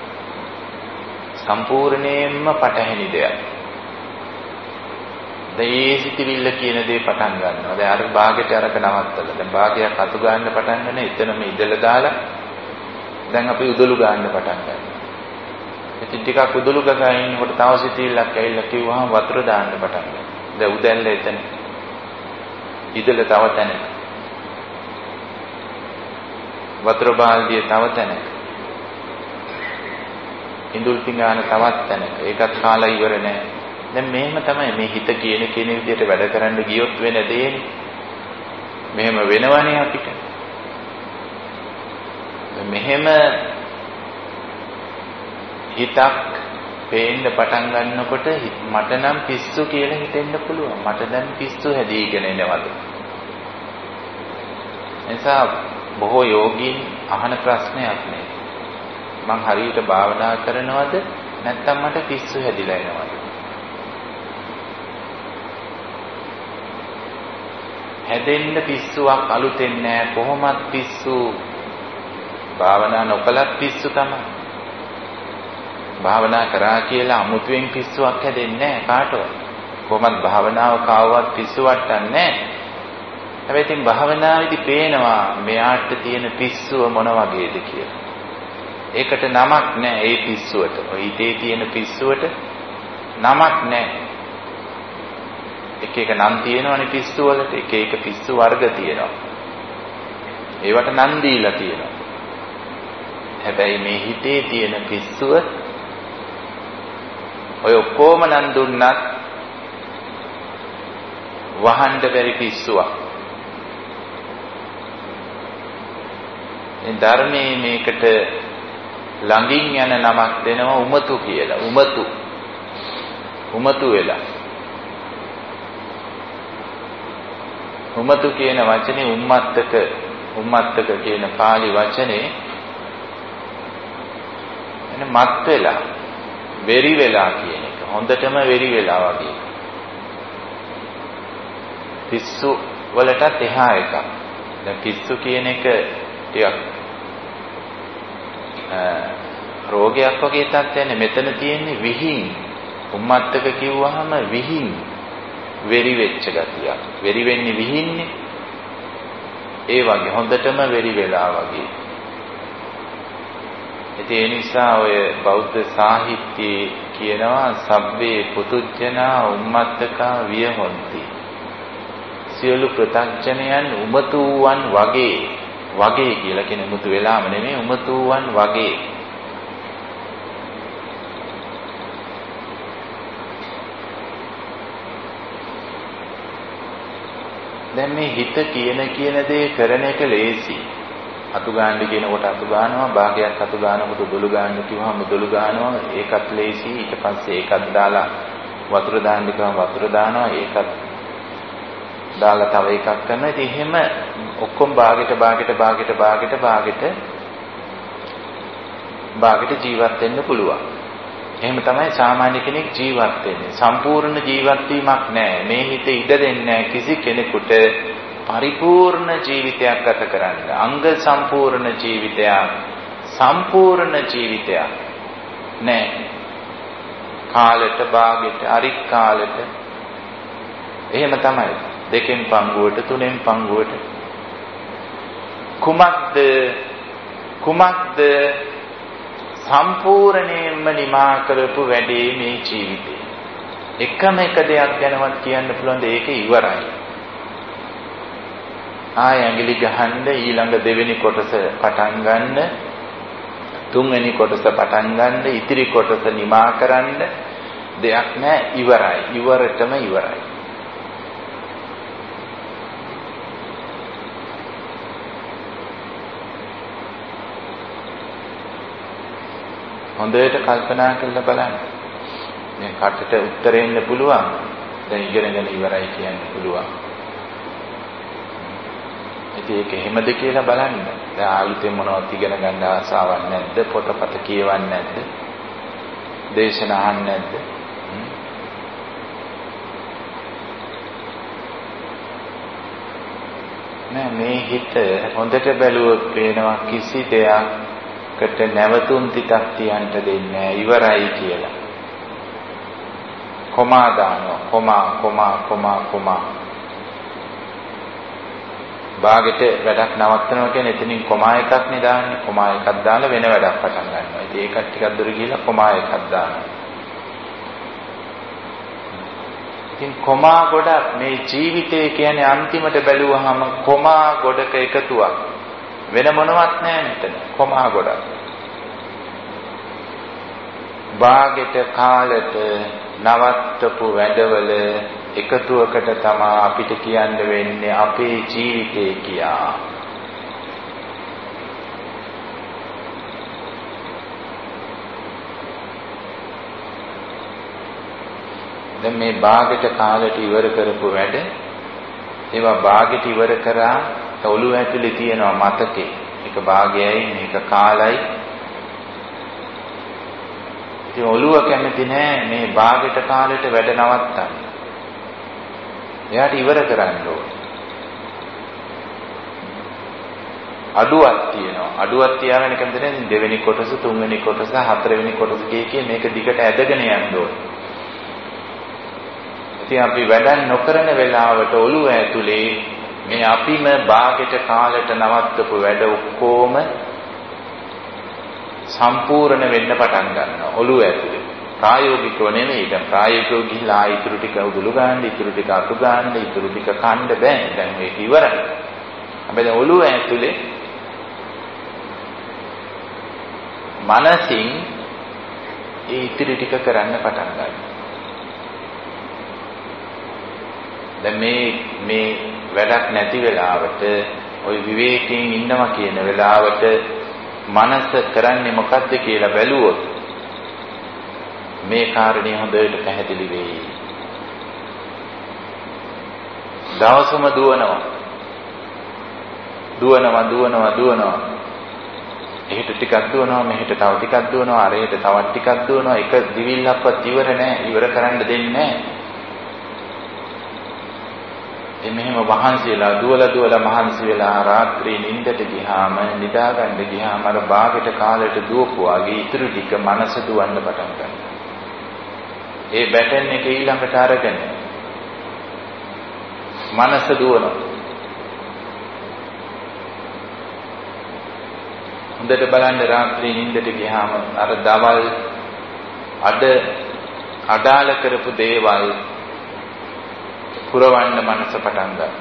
සම්පූර්ණයෙන්ම පටහැනි දෙයක්. ඒ සිතිවිල්ල කියන දේ පටන් ගන්නවා. දැන් අර භාගයට අරක නවත්තලා. දැන් භාගයක් අතු ගන්න පටන් ගන්න එතනම ඉඳලා දාලා දැන් අපි උදළු ගන්න පටන් ගන්නවා. ඉතින් ටිකක් උදළු ගගා ඉන්නකොට තව සිතිවිල්ලක් ඇවිල්ලා කිව්වහම වතුර දාන්න පටන් ගන්නවා. දැන් උදැල්ල එතන. ඉඳලා තව තැනක. වතුර බාල්දිය තව තැනක. ඉඳුල් පිඟාන තවත් තැනක. ඒකත් කාලා ඉවර නැහැ. දැන් මෙහෙම තමයි මේ හිත කියන විදිහට වැඩ කරන්න ගියොත් වෙන දෙන්නේ. මෙහෙම වෙනවනේ අපිට. මෙහෙම හිතක් පේන්න පටන් ගන්නකොට මට නම් පිස්සු කියලා හිතෙන්න පුළුවන්. මට දැන් පිස්සු හැදීගෙන එනවලු. එනිසා බොහෝ යෝගීන් අහන ප්‍රශ්නයක් නේ. මං හරියට භාවනා කරනවද නැත්නම් මට පිස්සු හැදිලා එනවද? හැදෙන්න පිස්සුවක් අලුතෙන් නෑ. කොහොමත් පිස්සු භාවනා නොකලත් පිස්සු තමයි. භාවනා කරා කියලා අමුතුවෙන් පිස්සුවක් හැදෙන්නේ නෑ කාටවත්. කොහොමත් භාවනාව කාවවත් පිස්සු වට්ටන්නේ නෑ. හැබැයි ඉතින් භාවනාවේදී පේනවා මෙයාට තියෙන පිස්සුව මොන වගේද කියලා. ඒකට නමක් නෑ ඒ පිස්සුවට. ඔය හිතේ තියෙන පිස්සුවට නමක් නෑ. එක එක නම් තියෙනවනේ පිස්සු වලට. එක එක පිස්සු වර්ග තියෙනවා. ඒවට නම් දීලා තියෙනවා. හැබැයි මේ හිතේ තියෙන පිස්සුව ඔය ඔක්කොම නම් දුන්නත් වහන්න බැරි පිස්සුවක්. මේ ධර්මයේ මේකට ළඟින් යන නමක් දෙනවා උමතු කියලා. උමතු වෙලා. උමතු කියන වචනේ උම්මත්තක කියන පාලි වචනේ මත් වෙලා, වෙරි වෙලා කියන එක. හොඳටම වෙරි වෙලා වගේ. පිස්සු වලටත් එහා එකක්. දැන් පිස්සු කියන එක ටිකක් රෝගයක් වගේ තත්ත්වයනේ. මෙතන තියෙන්නේ විහිං. උම්මත්තක කිව්වහම විහිං. වෙරි වෙච්ච ගතියක්. වෙරි වෙන්නේ විහින්නේ. ඒ වගේ හොඳටම වෙරි වෙලා වගේ. ඒ නිසා ඔය බෞද්ධ සාහිත්‍යයේ කියනවා සබ්බේ පුතුජනා උම්මත්තකා වියහොන්ති. සියලු ප්‍රත්‍යඥයන් උමතුවන් වගේ කියලා කියන උමතු වෙලාම නෙමෙයි උමතුවන් වගේ. දැන් මේ හිත කියන දේ කරන එක ලේසි. අතු ගන්න කියනකොට අතු ගන්නවා, භාගයක් අතු ගන්නකොට උදළු ගන්න කිව්වම උදළු ගන්නවා. ඒකත් ලේසි. ඊට පස්සේ ඒකත් දාලා වතුර දාන්න කිව්වම වතුර දානවා. ඒකත් දාලා තව එකක් කරනවා. ඉතින් එහෙම ඔක්කොම භාගෙට ජීවත් වෙන්න පුළුවන්. එහෙම තමයි සාමාන්‍ය කෙනෙක් ජීවත් වෙන්නේ. සම්පූර්ණ ජීවත් වීමක් නැහැ. මේ හිත ඉඩ දෙන්නේ නැහැ කිසි කෙනෙකුට පරිපූර්ණ ජීවිතයක් ගත කරන්න. අංග සම්පූර්ණ ජීවිතයක් නැහැ. කාලෙට භාගෙට අරික් කාලෙට එහෙම තමයි. දෙකෙන් පංගුවට, තුනෙන් පංගුවට. කුමක්ද සම්පූර්ණයෙන්ම නිමා කරපු වැඩේ මේ ජීවිතේ. එකම එක දෙයක් ගැනවත් කියන්න පුළුවන් ඒක ඉවරයි. ආය ඇඟිලි ගහන්න ඊළඟ දෙවෙනි කොටස පටන් ගන්න, තුන්වෙනි කොටස පටන් ගන්න, ඉතිරි කොටස නිමා කරන්න, දෙයක් නෑ, ඉවරයි. ඉවරටම ඉවරයි. හොඳට කල්පනා කරලා බලන්න. මේ කටට උත්තර එන්න පුළුවන්. දැන් ඉගෙනගෙන ඉවරයි කියන්න පුළුවන්. ඉතින් ඒක එහෙමද කියලා බලන්න. දැන් ආයුතේ මොනවද ඉගෙන ගන්න ආසාවක් නැද්ද? පොතපත කියවන්නේ නැද්ද? දේශන අහන්නේ නැද්ද? නෑ, මේ හිත හොඳට බැලුවොත් පේනවා කිසි දෙයකට නැවතුම් තිතක් තියන්න දෙන්නේ නෑ, ඉවරයි කියලා. කොමා දානවා, කොමා. භාගෙට වැඩක් නවත්තනවා කියන්නේ එතනින් කොමා එකක් නේ දාන්නේ. කොමා එකක් දාලා වෙන වැඩක් පටන් ගන්නවා. ඉතින් ඒකත් ටිකක් දුර ගිහිල්ලා කොමා එකක් දානවා. ඉතින් කොමා ගොඩක් මේ ජීවිතය කියන්නේ අන්තිමට බැලුවහම කොමා ගොඩක එකතුවක්. වෙන මොනවත් නැහැ මෙතන. කොමා ගොඩක්. භාගෙට කාලෙට නවත්තපු වැඩවල එකතුවකට තමයි අපිට කියන්න වෙන්නේ අපේ ජීවිතය කියා. දැන් මේ භාගෙට කාලෙට ඉවර කරපු වැඩ ඒවා භාගෙට ඉවර කරා ඔළුව ඇතුලේ තියෙනවා මතකේ. එක භාගයයි මේක කාලයි. ඉතින් ඔළුව කැමති නෑ මේ භාගෙට කාලෙට වැඩ නවත්තන්න. එයාට ඉවර කරන්න ඕනේ. අඩුවක් තියෙනවා. අඩුවක් තියාගෙන කැමති නෑ දෙවෙනි කොටස, තුන්වෙනි කොටස, හතරවෙනි කොටස කිය මේක දිගට ඇදගෙන යන්න ඕනේ. ඉතින් අපි වැඩක් නොකරන වෙලාවට ඔළුව ඇතුලේ මේ අපිම භාගෙට කාලෙට නවත්තපු වැඩ ඔක්කොම සම්පූර්ණ වෙන්න පටන් ගන්නවා ඔළුව ඇතුලේ. ප්‍රායෝගිකව නෙමෙයි. දැන් ප්‍රායෝගිකව ගිහිලා ඉතුරු ටික උදුළු ගන්න, ඉතුරු ටික අතු ගන්න, ඉතුරු ටික කන්න බෑ. දැන් මේක ඉවරයි. හැබැයි දැන් ඔළුව ඇතුලේ මනසින් ඒ ඉතිරි ටික කරන්න පටන් ගන්නවා. දැන් මේ වැඩක් නැති වෙලාවට ওই විවේකයෙන් ඉන්නවා කියන වෙලාවට මනස කරන්නේ මොකද්ද කියලා බැලුවොත් මේ කාරණේ හොඳට පැහැදිලි වෙයි. දවසම දුවනවා. එහෙට ටිකක් දුවනවා, මෙහෙට තව ටිකක් දුවනවා, අරහෙට තවත් ටිකක් දුවනවා. එක දිවිල්ලක්වත් ඉවර නෑ. ඉවර කරන්න දෙන්නේ නෑ. මෙහෙම වහන්සියලා දුවලා මහන්සි වෙලා රාත්‍රී නිින්දට ගියාම නිදාගන්න ගියාම අර භාගෙට කාලෙට දුවපුවාගේ ඉතුරු ටික මනස දුවන්න පටන් ගන්නවා. ඒ බැටන් එක ඊළඟට අරගෙන මනස දුවනවා. හොඳට බලන්න රාත්‍රී නිින්දට ගියාම අර දවල් අඩාල කරපු දේවල් පුරවන්න මනස පටන් ගන්නවා.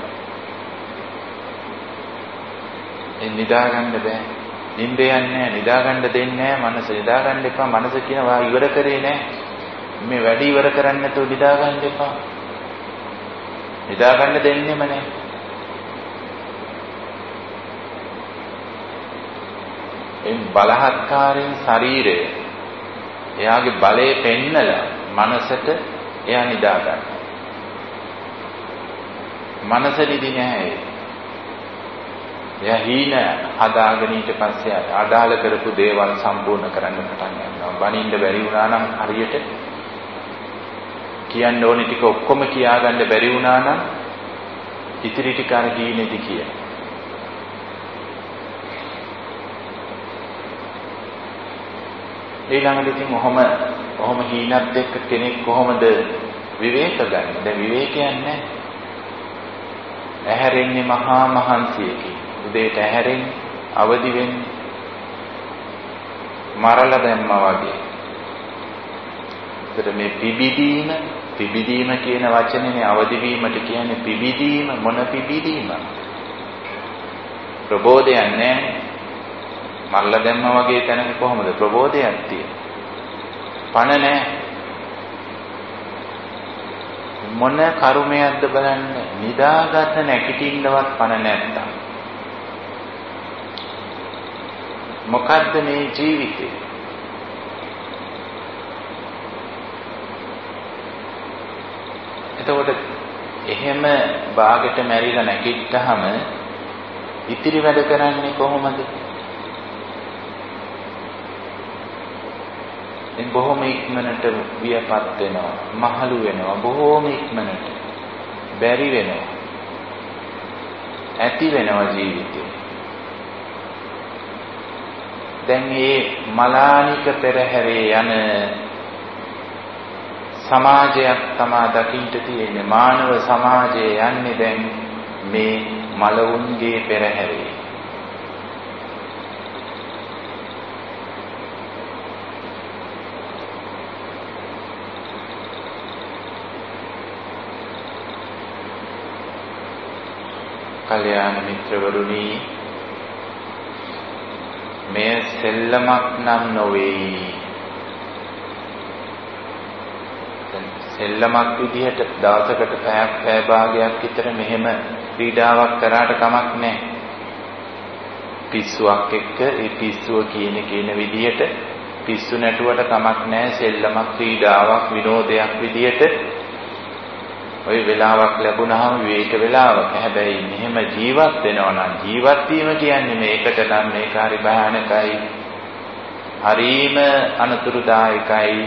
නිදාගන්න බෑ. නිින්ද යන්නේ නිදාගන්න දෙන්නේ නෑ. මනස නිදාගන්න එපා. මනස කියනවා ඉවර කරේ නෑ. මේ වැඩ ඉවර කරන්න නැතුව නිදාගන්න එපා. නිදාගන්න දෙන්නෙම නෑ. බලහත්කාරයෙන් ශරීරය එයාගේ බලය පෙන්නලා මනසට එයා නිදා ගන්න. මනස නිදි නැහැ. එයා හීන හදාගෙන ඊට පස්සේ අදාළ කරපු දේවල් සම්පූර්ණ කරන්න පටන් ගන්නවා. බනින්න බැරි වුණා නම් හරියට කියන්න ඕනේ ටික ඔක්කොම කියාගන්න බැරි වුණා නම් ඉතිරි ටික අර හීනේදි කියන. ඊළඟට ඉතින් ඔහොම හීනත් එක්ක කෙනෙක් කොහොමද විවේක ගන්න? දැන් විවේකයක් නැහැ. ඇහැරෙන්නේ මහා මහන්සියකින්. උදේට ඇහැරෙන්නේ අවදි වෙන්නේ මරලා දැම්මා වගේ. ඒතර මේ පිබිදීම කියන වචනේනේ අවදි වීමට කියන්නේ පිබිදීම. මොන පිබිදීම? ප්‍රබෝධයක් නැහැ. මරලා දැම්මා වගේ තැනක කොහොමද ප්‍රබෝධයක් තියෙන්නේ? පණ නැහැ. මොන කර්මයක්ද බලන්න, නිදාගන්න නැගිටින්නවත් පණ නැත්තම් මොකද්ද මේ ජීවිතය? එතකොට එහෙම බාගෙට මැරිලා නැගිට්ටහම ඉතිරි වැඩ කරන්නේ කොහොමද? දැන් බොහොම ඉක්මනට වියපත් වෙනවා, මහලු වෙනවා, බොහොම ඉක්මනට බැරි වෙනවා, ඇති වෙනවා ජීවිතේ. දැන් මේ මලානික පෙරහැරේ යන සමාජයක් තමා දකින්න තියෙන්නේ. මානව සමාජය යන්නේ දැන් මේ මලවුන්ගේ පෙරහැරේ. කල්‍යාණ මිත්‍රවරුනි, මේ සෙල්ලමක් නම් නොවේ. සෙල්ලමක් විදිහට දවසකට පැය භාගයක් විතර මෙහෙම ක්‍රීඩාවක් කරාට කමක් නැහැ. පිස්සුවක් එක්ක ඒ පිස්සුව කියන විදිහට පිස්සු නැටුවට කමක් නැහැ. සෙල්ලමක්, ක්‍රීඩාවක්, විනෝදයක් විදිහට ඔය වෙලාවක් ලැබුණාම විවේක වෙලාවක. හැබැයි මෙහෙම ජීවත් වෙනවා නම්, ජීවත් වීම කියන්නේ මේකට නම් මේක හරි භයානකයි, හරිම අනතුරුදායකයි.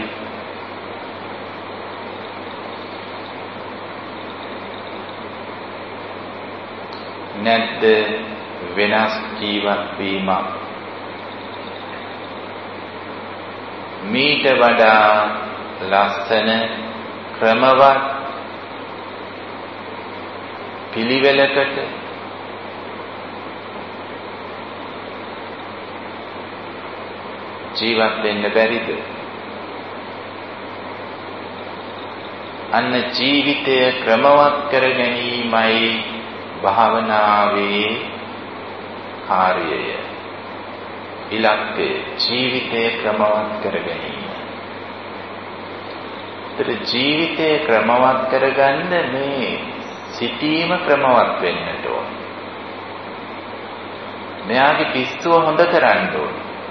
නැද්ද වෙනස් ජීවත් වීමක්? මීට වඩා ලස්සන ක්‍රමවත් පිළිවෙලකට ජීවත් වෙන්න බැරිද? අන්න ජීවිතය ක්‍රමවත් කර ගැනීමයි භාවනාවේ කාර්යය, ඉලක්කය. ජීවිතය ක්‍රමවත් කර ගැනීම. ඒතර ජීවිතය ක්‍රමවත් කරගන්න මේ සිටීම ක්‍රමවත් වෙන්නට ඕන. මෙයාගේ පිස්සුව හොඳ කරන්න ඕන.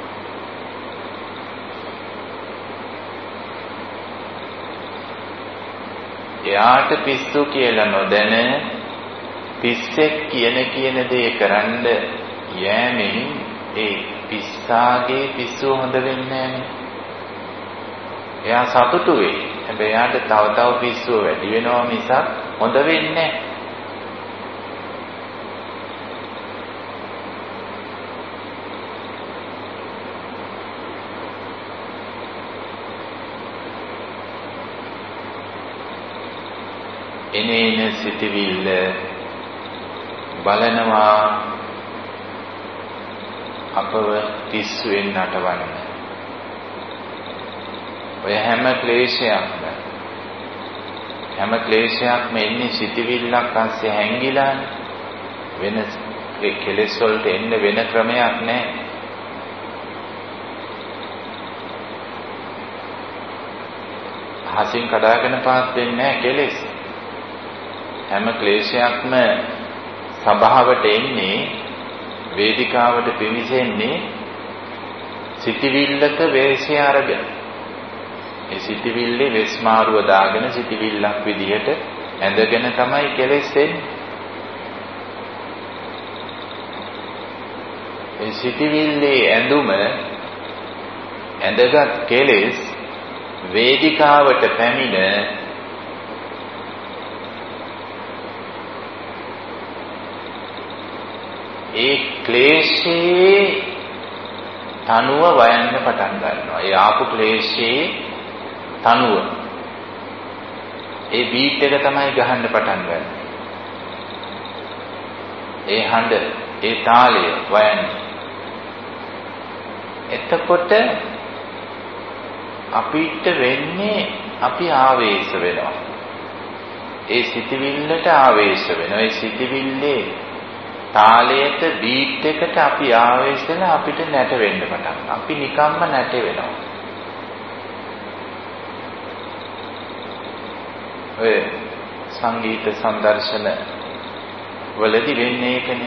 එයාට පිස්සු කියලා නොදැන පිස්සෙක් කියන දේ කරන්න යෑමෙන් ඒ පිස්සාගේ පිස්සුව හොඳ වෙන්නේ නැහැ. එයා සතුටු වෙයි. හැබැයි එයාට තව පිස්සුව වැඩි වෙනවා මිසක් හොඳ වෙන්නේ නැහැ. එනේන සිටිවිල්ල බලනවා අපව පිස්සුවෙන් නටවන්න. ඔය හැම ක්ලේශයක්ම එන්නේ සිටිවිල්ලක් අස්සේ හැංගිලා. වෙන කෙලෙස් වලට එන්න වෙන ක්‍රමයක් නැහැ. හසින් කඩාගෙන පාත් වෙන්නේ නැහැ කෙලෙස්. හැම ක්ලේශයක්ම සභාවට එන්නේ, වේදිකාවට පිවිසෙන්නේ සිටිවිල්ලක වේශය අරගෙන. ඒ සිටිවිල්ලේ වෙස්මාරුව දාගෙන සිටිවිල්ලක් විදිහට ඇඳගෙන තමයි කෙලෙස් එන්නේ. ඒ සිටිවිල්ලේ ඇඳුම, ඇඳගත් කෙලෙස් වේදිකාවට පැමිණ ඒ ක්ලේශයේ තනුව වයන්න පටන් ගන්නවා. ඒ ආපු ක්ලේශයේ තනුව, ඒ බීට් එක තමයි ගහන්න පටන් ගන්නේ. ඒ හඬ, ඒ තාලය වයන්නේ. එතකොට අපිට වෙන්නේ අපි ආවේශ වෙනවා. ඒ සිතිවිල්ලට ආවේශ වෙනවා. ඒ සිතිවිල්ලේ තාලයට, බීට් එකට අපි ආවේශ වෙන අපිට නැට වෙන්න පටන්. අපි නිකම්ම නැට වෙනවා. ඔය සංගීත සංදර්ශන වලදී වෙන්නේ ඒකනේ.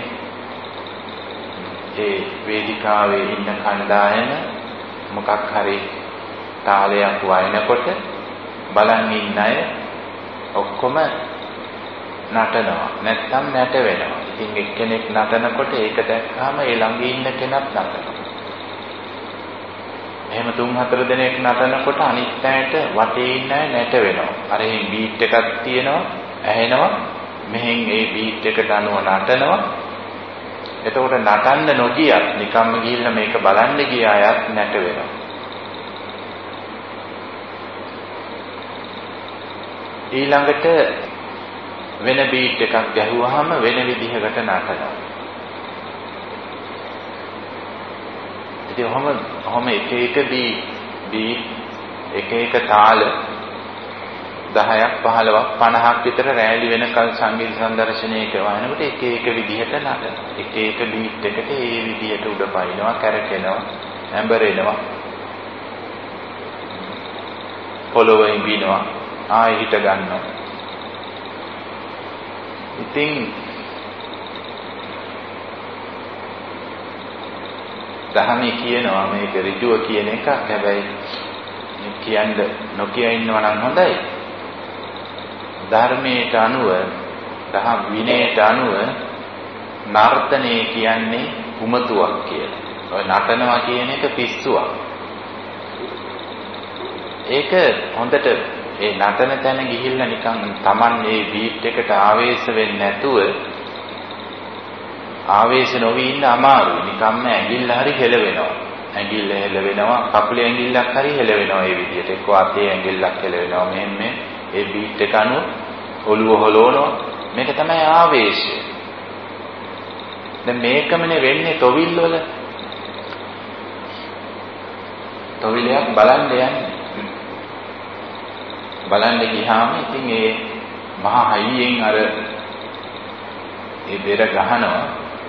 ඒ වේදිකාවේ ඉන්න කණ්ඩායම මොකක් හරි තාලයක් වයින්කොට බලන් ඉන්න අය ඔක්කොම නටනවා. නැත්තම් නැට වෙනවා. ඉතින් එක්කෙනෙක් නටනකොට ඒක දැක්කම ඒ ළඟ ඉන්න කෙනත් නටනවා. එහෙම 3-4 දෙනෙක් නටනකොට අනිත් අයට වටේ ඉන්න අය නැට වෙනවා. අර මේ බීට් එකක් තියෙනවා, ඇහෙනවා. මෙහෙන් ඒ බීට් එකට අනුව නටනවා. එතකොට නටන්න නොගියත් නිකම්ම ගිහිල්ලා මේක බලන්න ගිය අයත් නැට වෙනවා. ඊළඟට වෙන බීට් එකක් ගැහුවාම වෙන විදිහකට නටනවා. ඉතින් ඔහොම එක එක බීට් එක එක තාල 10ක් 15ක් 50ක් විතර රැලි වෙනකල් සංගීත සංදර්ශනයක වයනකොට එක එක විදිහට නටනවා. එක එක බීට් එකට ඒ විදිහට උඩ පනිනවා, කැරකෙනවා, ඇඹරෙනවා, පොළොවේ බිනවා, ආයෙ හිට ගන්නවා. ඉතින් දහමේ කියනවා මේක ඍජුව කියන එකක්. හැබැයි කියන්න නොකිය ඉන්නවා නම් හොඳයි. ධර්මයට අනුව, දහම් විනයට අනුව නර්තනය කියන්නේ උමතුවක් කියලා. ඔය නටනවා කියන එක පිස්සුවක්. ඒක හොඳට ඒ නටන තැන ගිහිල්ලා නිකන් Taman මේ බීට් එකට ආවේශ වෙන්නේ නැතුව ආවේශ නොවි ඉන්න අමාරුයි. නිකම්ම ඇඟිල්ල හරි හෙලවෙනවා. ඇඟිල්ල හෙලවෙනවා, කකුලේ ඇඟිල්ලක් හරි හෙලවෙනවා. ඒ විදිහට එක්ක අතේ ඇඟිල්ලක් හෙලවෙනවා. මෙහෙම ඒ බීට් එක අනුව ඔළුව හොලවනවා. මේක තමයි ආවේශය. දැන් මේකමනේ වෙන්නේ තොවිල් වල. තොවිලයක් බලන්න යන්නේ. බලන්න ගියාම ඉතින් ඒ මහා හයියෙන් අර ඒ බෙර ගහනවා.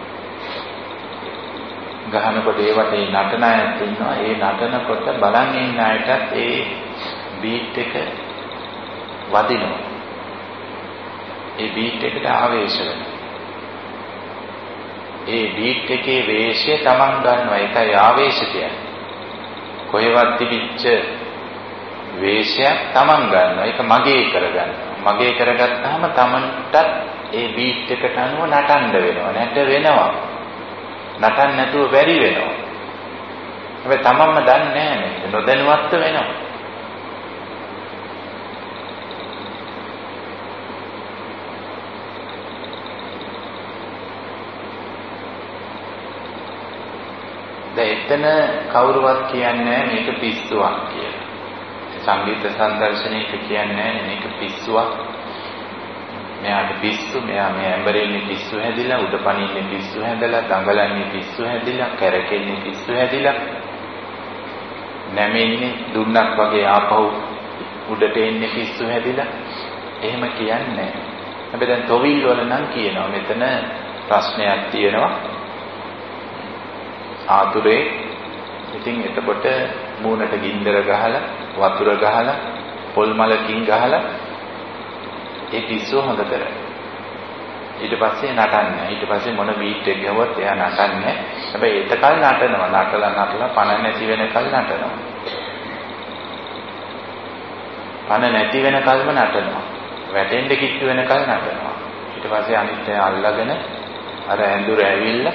ගහනකොට ඒ වටේ නටන අයත් ඉන්නවා. ඒ නටනකොට බලන් ඉන්න අයටත් ඒ බීට් එක වදිනවා. ඒ බීට් එකට ආවේශ වෙනවා. ඒ බීට් එකේ වේශය Taman ගන්නවා. ඒකයි ආවේශ කියන්නේ. කොහෙවත් තිබිච්ච වේශයක් Taman ගන්නවා. ඒක මගේ කරගන්නවා. මගේ කරගත්තාම Tamanටත් ඒ බීට් එකට අනුව නටන්න වෙනවා. නැට වෙනවා. නටන්න නැතුව බැරි වෙනවා. හැබැයි Tamanම දන්නේ නැහැ මේක. නොදැනුවත්ව වෙනවා. එතන කවුරුවත් කියන්නේ මේක පිස්සුවක් කියලා. සංගීත සංදර්ශනයක කියන්නේ මේක පිස්සුවක්. මෙයාට පිස්සු, මෙයා මේ ඇඹරෙන්නේ පිස්සු හැදිලා, උඩපනින්නේ පිස්සු හැදලා, දඟලන්නේ පිස්සු හැදිලා, කැරකෙන්නේ පිස්සු හැදිලා, නැමෙන්නේ දුන්නක් වගේ ආපහු උඩට එන්නේ පිස්සු හැදිලා. එහෙම කියන්නේ. හැබැයි දැන් තොවිල් වල නම් කියනවා මෙතන ප්‍රශ්නයක් තියෙනවා. ආතුරේ ඉතින් එතකොට මූණට ගින්දර ගහලා, වතුර ගහලා, පොල් මලකින් ගහලා ඒ පිස්සුව හොඳ කරලා ඊට පස්සේ නටන්නේ. ඊට පස්සේ මොන බීට් එක ගවුවත් එයා නටන්නේ. හැබැයි එතකල් නටනවා. නටලා පණ නැති වෙනකල් නටනවා. පණ නැති වෙනකල්ම නටනවා. වැටෙන්න කිට්ටු වෙනකල් නටනවා. ඊට පස්සේ අනිත් අය අල්ලගෙන අර ඇඳුර ඇවිල්ලා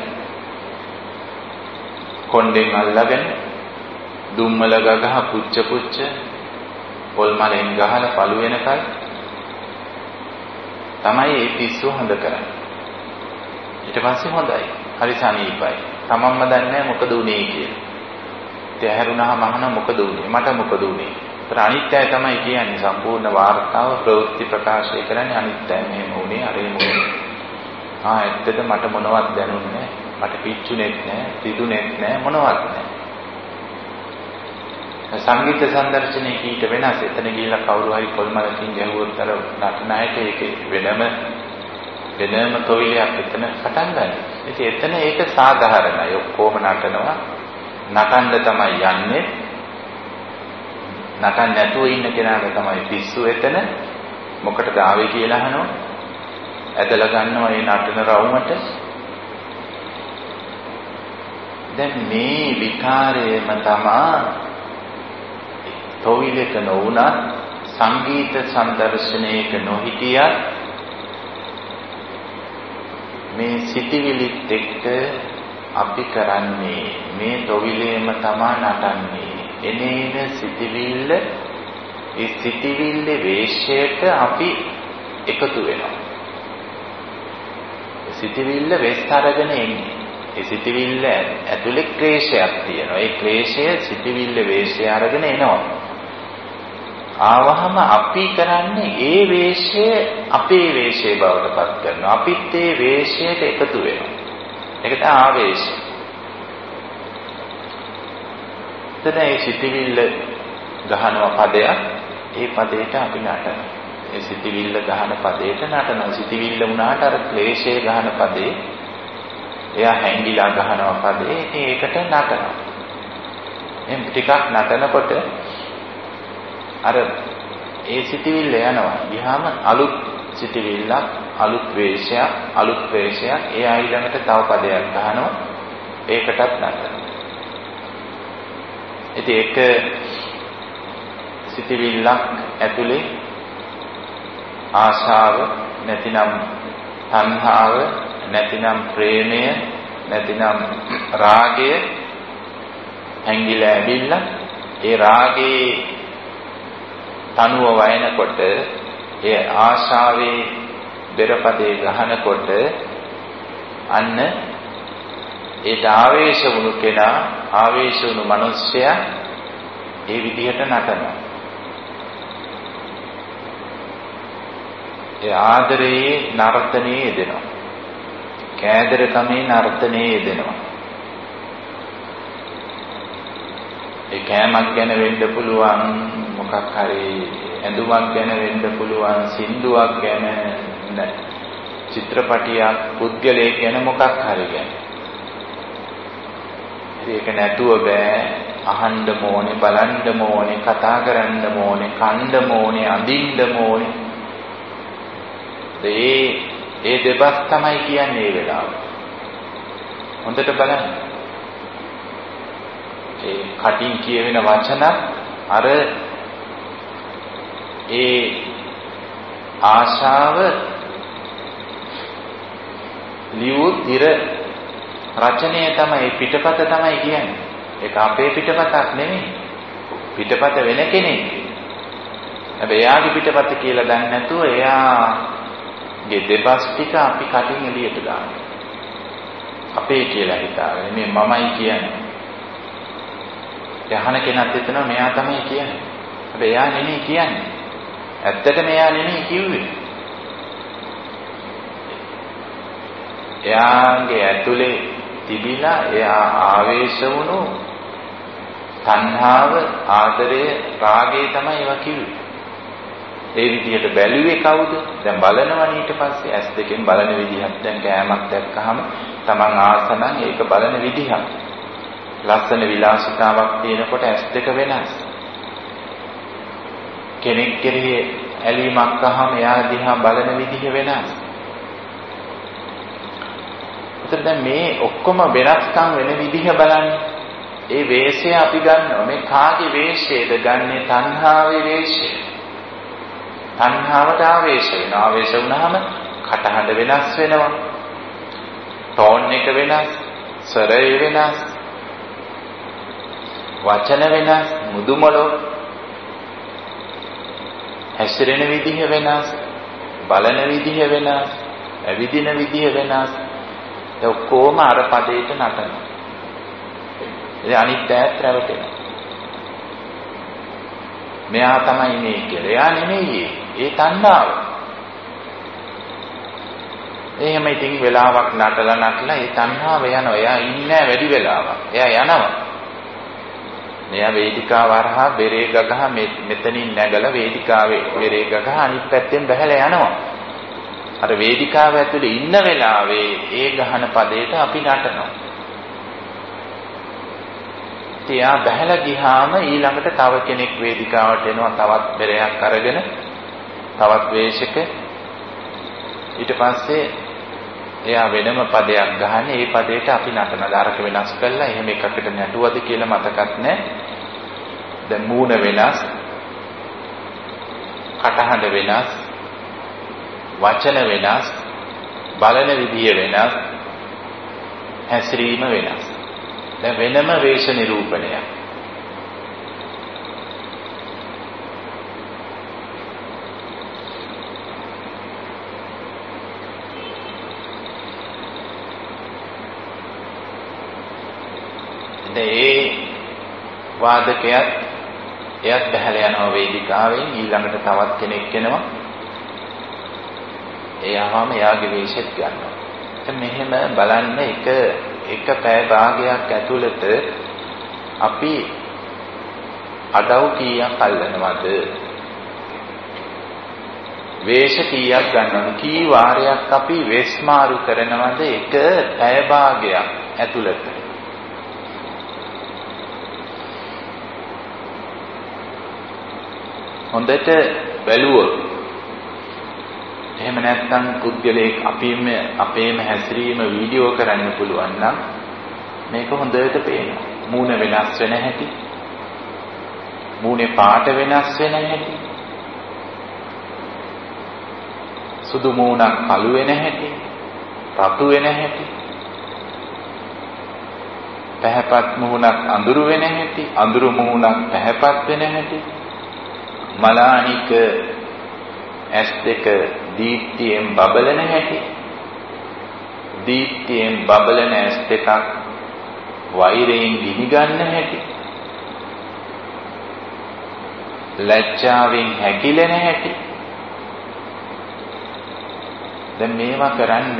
කොණ්ඩෙන් අල්ලගෙන දුම්මල ගගහ පුච්ච පොල් මලෙන් ගහලා පළු වෙනකල් තමයි මේ පිස්සුව හොඳ කරන්නේ. ඊට පස්සේ හොඳයි. හරි සනීපයි. තමන්ම දන්නේ මොකද උනේ කියලා. ඉතින් ඇහැරුණාම අහන මොකද උනේ? මට මොකද උනේ? ඒතර අනිත් අය තමයි කියන්නේ සම්පූර්ණ වාර්තාව ප්‍රවෘත්ති ප්‍රකාශය කරන්නේ අනිත් අය මෙහෙම උනේ අරේ මොනේ. ඇත්තට මට මොනවත් දැනුන්නේ නැහැ. මට පිච්චුනේත් නැහැ, තිදුනේත් නැහැ, මොනවත් නැහැ. සංගීත සංදර්ශනයේ කීට වෙනස්. එතන ගිහිල්ලා කවුරු හරි පොල්මලකින් ගැහුවොත් අර නටනායට ඒකේ වෙනම තොවිලයක් එතන පටන් ගන්නවා. ඉතින් එතන ඒක සාධාරණයි. ඔක්කොම නටනවා. නටන්න තමයි යන්නේ. නටන්න නැතුව ඉන්න කෙනාට තමයි පිස්සු එතන. මොකටද ආවේ කියලා අහනවා. ඇදලා ගන්නවා මේ නටන රවුමට. දැන් මේ විකාරයම තමා තොවිලක නොවුණත් සංගීත සම්දර්ශනයක නොහිටියත් මේ සිටිවිලිත් එක්ක අපි කරන්නේ මේ තොවිලේම තමා නටන්නේ. එනේන සිටිවිල්ල, ඒ සිටිවිල්ලේ වේශයට අපි එකතු වෙනවා. සිටිවිල්ල වෙස් අරගෙන එන්නේ. ඒ සිටිවිල්ල ඇතුලේ ක්ලේශයක් තියෙනවා. ඒ ක්ලේශය සිටිවිල්ල වේශය අරගෙන එනවා. ආවහම අපි කරන්නේ ඒ වේශය අපේ වේශය බවට පත් කරනවා. අපිත් ඒ වේශයට එකතු වෙනවා. ඒක තමයි ආවේශය. එතන ඒ සිටිවිල්ල ගහනවා පදයක්. ඒ පදයට අපි නටනවා. ඒ සිටිවිල්ල ගහන පදයට නටනවා. සිටිවිල්ල වුණාට අර ක්ලේශය ගහන පදේ එයා හැංගිලා ගහනවා පදේ. ඒකට නටනවා. එම් ටිකක් නටනකොට අර ඒ සිටිවිල්ල යනවා. ගියාම අලුත් සිටිවිල්ලක්, අලුත් වේශයක්, අලුත් වේශයක් ඒ ඊළඟට තව පදයක් ගහනවා. ඒකටත් නටනවා. ඉතින් ඒක සිටිවිල්ලක් ඇතුලේ ආශාව නැතිනම් තණ්හාව නැතිනම් ප්‍රේමය නැතිනම් රාගය හැංගිලා ඇවිල්ලා ඒ රාගේ තනුව වයනකොට ඒ ආශාවේ බෙරපදේ ගහනකොට අන්න ඒට ආවේශ වුණු කෙනා, ආවේශ වුණු මිනිස්සයා ඒ විදිහට නටනවා. ඒ ආදරයේ නර්තනයේ යෙදෙනවා. කෑදරකමේ නර්තනයේ යෙදෙනවා. ඒ කෑමක් ගැන වෙන්න පුළුවන්, මොකක් හරි ඇඳුමක් ගැන වෙන්න පුළුවන්, සින්දුවක් ගැන, චිත්‍රපටියක්, පුද්ගලයෙක් ගැන මොකක් හරි ගැන. ඒක නැතුව බෑ. අහන්න ඕනේ, බලන්න ඕනේ, කතා කරන්න ඕනේ, කන්න ඕනේ, අඳින්න ඕනේ. ඒ දෙබස් තමයි කියන්නේ මේ වෙලාවට. හොඳට බලන්න. ඒ කටින් කියවෙන වචන අර ඒ ආශාව ලියුත් ඉර රචනය තමයි, පිටපත තමයි කියන්නේ. ඒක අපේ පිටපතක් නෙමෙයි. පිටපත වෙන කෙනෙක්. හැබැයි එයාගේ පිටපත කියලා දන්නේ නැතුව එයාගේ දෙබස් ටික අපි කටින් එළියට දානවා. අපේ කියලා හිතාගෙන මේ මමයි කියන්නේ. යහන කෙනත් හිතනවා මෙයා තමයි කියන්නේ. හැබැයි එයා නෙමෙයි කියන්නේ. ඇත්තටම එයා නෙමෙයි කිව්වේ. එයාගේ ඇතුලේ තිබිලා එයා ආවේශ වුණු තණ්හාව, ආදරය, රාගය තමයි ඒවා කිව්වේ. ඒ විදිහට බැලුවේ කවුද? දැන් බලනවා ඊට පස්සේ ඇස් දෙකෙන් බලන විදිහක්. දැන් කෑමක් දැක්කහම Taman ආසනම් ඒක බලන විදිහක්. ලස්සන විලාසිතාවක් තියෙනකොට ඇස් දෙක වෙනස්. කෙනෙක් කෙරෙහි ඇලීමක් අහම එයා දිහා බලන විදිහ වෙනස්. දැන් මේ ඔක්කොම වෙනස්කම් වෙන විදිහ බලන්න. ඒ වේශය අපි ගන්නවා. මේ කාගේ වේශයද ගන්නෙ? තණ්හාවේ වේශය. තණ්හාවට ආවේශ වෙනවා. ආවේශ වුණාම කටහඬ වෙනස් වෙනවා. ටෝන් එක වෙනස්, ස්වරය වෙනස්, වචන වෙනස්, මුදුමලෝ හැසිරෙන විදිහ වෙනස්, බලන විදිහ වෙනස්, ඇවිදින විදිහ වෙනස්. ඒ ඔක්කොම අර පදේට නටනවා. ඒ අනිත් ඈත් රැවටෙනවා. මෙයා තමයි මේ කියලා. එයා නෙමෙයි. ඒ තණ්හාව. එහෙම ඉතින් වෙලාවක් නටලා ඒ තණ්හාව යනවා. එයා ඉන්නේ වැඩි වෙලාවක්. එයා යනවා. මෙයා වේදිකාව හරහා බෙරේ ගගහ මෙතනින් නැගලා වේදිකාවේ බෙරේ ගගහ අනිත් පැත්තෙන් බහැලා යනවා. අර වේදිකාව ඇතුලේ ඉන්න වෙලාවේ ඒ ගහන පදයට අපි නටනවා. තියා බහැලා ගියාම ඊළඟට තව කෙනෙක් වේදිකාවට එනවා, තවත් බෙරයක් අරගෙන, තවත් වේශක ඊට පස්සේ එයා වෙනම පදයක් ගහන්නේ. ඒ පදයට අපි නටන දාරක වෙනස් කළා. එහෙම එකකට නැටුවද කියලා මතකත් නැහැ. දැන් මූණ වෙනස්, කටහඬ වෙනස්, වචන වෙනස්, බලන විදිය වෙනස්, හැසිරීම වෙනස්. දැන් වෙනම වේශ නිරූපණයක්. ඒ වාදකයාත් එයත් බහැලා යනවා වේදිකාවෙන්. ඊළඟට තවත් කෙනෙක් එනවා. එයාම එයාගේ වේශෙත් ගන්නවා. මෙහෙම බලන්න එක පැය භාගයක් ඇතුළත අපි අඩව් කීයක් අල්ලනවද? වේශ කීයක් ගන්නවද? කී වාරයක් අපි වෙස්මාරු කරනවද එක පැය භාගයක් ඇතුළත? හොඳට බැලුවොත් එහෙම නැත්නම් පුද්ගලයෙක් අපේම හැසිරීම වීඩියෝ කරන්න පුළුවන් නම් මේක හොඳට පේනවා. මූණ වෙනස් වෙන හැටි, මූණේ පාට වෙනස් වෙන හැටි, සුදු මූණක් කළු වෙන හැටි, රතු වෙන හැටි, පැහැපත් මූණක් අඳුරු වෙන හැටි, අඳුරු මූණක් පැහැපත් වෙන හැටි, මලානික ඇස් දෙක දීප්තියෙන් බබලන හැටි, දීප්තියෙන් බබලන ඇස් දෙකක් වෛරයෙන් ගිනි ගන්න හැටි, ලැජ්ජාවෙන් හැකිලෙන හැටි. දැන් මේවා කරන්න,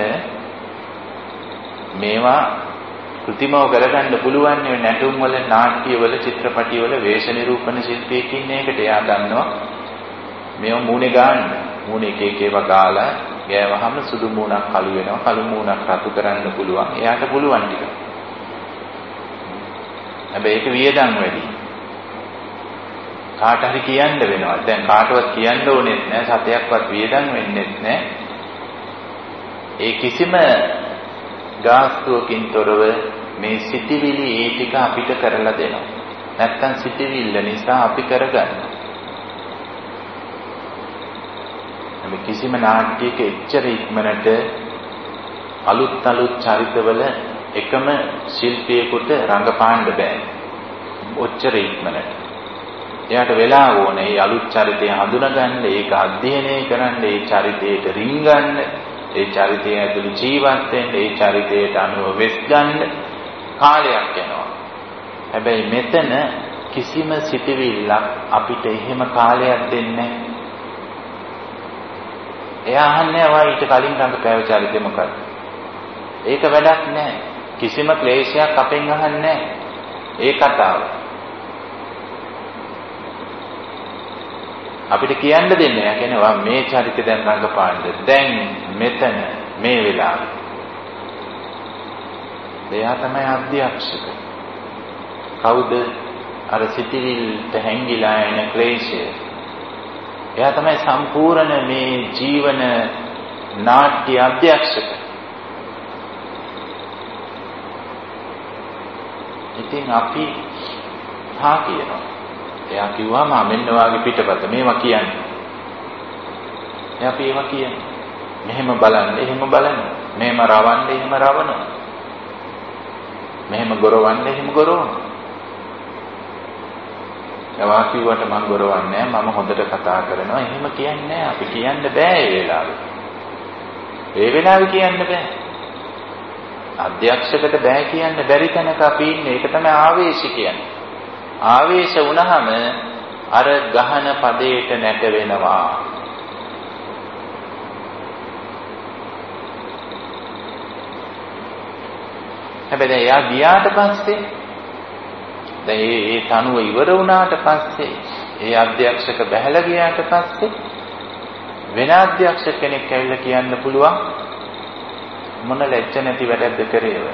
මේවා කෘතිමව කරගන්න පුළුවන් නේ නැටුම් වල, නාට්‍ය වල, චිත්‍රපටි වල වේශ නිරූපණ ශිල්පියෙක් ඉන්න එකට එයා දන්නවා මේව මූණේ ගන්න. මූණේ එක ඒවා ගාලා ගෑවහම සුදු මූණක් කළු වෙනවා, කළු මූණක් රතු කරන්න පුළුවන්. එයාට පුළුවන් ටික. හැබැයි ඒක වියදම් වැඩි. කාට හරි කියන්න වෙනවා. දැන් කාටවත් කියන්න ඕනෙත් නැහැ, සතයක්වත් වියදම් වෙන්නෙත් නැහැ. ඒ කිසිම ගාස්තුවකින් තොරව මේ සිටිවිලි ඒ ටික අපිට කරලා දෙනවා. නැත්තම් සිටිවිල්ල නිසා අපි කරගන්නවා. මේ කිසිම නාට්‍යයක එච්චර ඉක්මනට අලුත් චරිතවල එකම ශිල්පියෙකුට රංගපාන්න බෑ. ඔච්චර ඉක්මනට. එයාට වෙලා ඕනේ මේ අලුත් චරිතය හඳුනාගන්න, ඒක අධ්‍යයනය කරන්න, ඒ චරිතයට රිංගන්න, ඒ චරිතය ඇතුළු ජීවත් වෙන්න, ඒ චරිතයට අනුව වෙස් ගන්න කාලයක් යනවා. හැබැයි මෙතන කිසිම සිටිවිල්ලක් අපිට එහෙම කාලයක් දෙන්නේ නැහැ. එයා අහන්නේ වා ඊට කලින් රංගපෑව චරිතය මොකක්ද? ඒක වැඩක් නැහැ. කිසිම ක්ලේශයක් අපෙන් අහන්නේ නැහැ. ඒ කතාව. අපිට කියන්න දෙන්නේ නැහැ. කියන්නේ වා මේ චරිතය දැන් රංගපාන්න. දැන් මෙතන මේ වෙලාවේ. එයා තමයි අධ්‍යක්ෂක. කවුද? අර සිටිවිල්ට හැංගිලා එන ක්ලේශය. එයා තමයි සම්පූර්ණ මේ ජීවන නාට්‍ය අධ්‍යක්ෂක. ඉතින් අපි කියනවා. එයා කිව්වා මම මෙන්න වාගේ පිටපත මේවා කියන්නේ. එයා අපි ඒවා කියන්නේ. මෙහෙම බලන්න, එහෙම බලන්න. මෙහෙම රවන්න, එහෙම රවනවා. මෙහෙම ගොරවන්න, එහෙම ගොරවනවා. එයා කිව්වට මම ගොරවන්නේ නැහැ. මම හොඳට කතා කරනවා. එහෙම කියන්නේ නැහැ. අපි කියන්න බෑ ඒ වෙලාවේ. ඒ වෙලාවේ කියන්න බෑ. අධ්‍යක්ෂකට බෑ කියන්න බැරි තැනක අපි ඉන්නේ. ඒක තමයි ආවේශ කියන්නේ. ආවේශ වුණාම අර ගහන පදයට නැට වෙනවා. හැබැයි එයා ගියාට පස්සේ දැන් ඒ තනුව ඉවර වුණාට පස්සේ ඒ අධ්‍යක්ෂක බැහැලා ගියාට පස්සේ වෙන අධ්‍යක්ෂක කෙනෙක් ඇවිල්ලා කියන්න පුළුවන් මොන ලැජ්ජ නැති වැඩක්ද කරේව.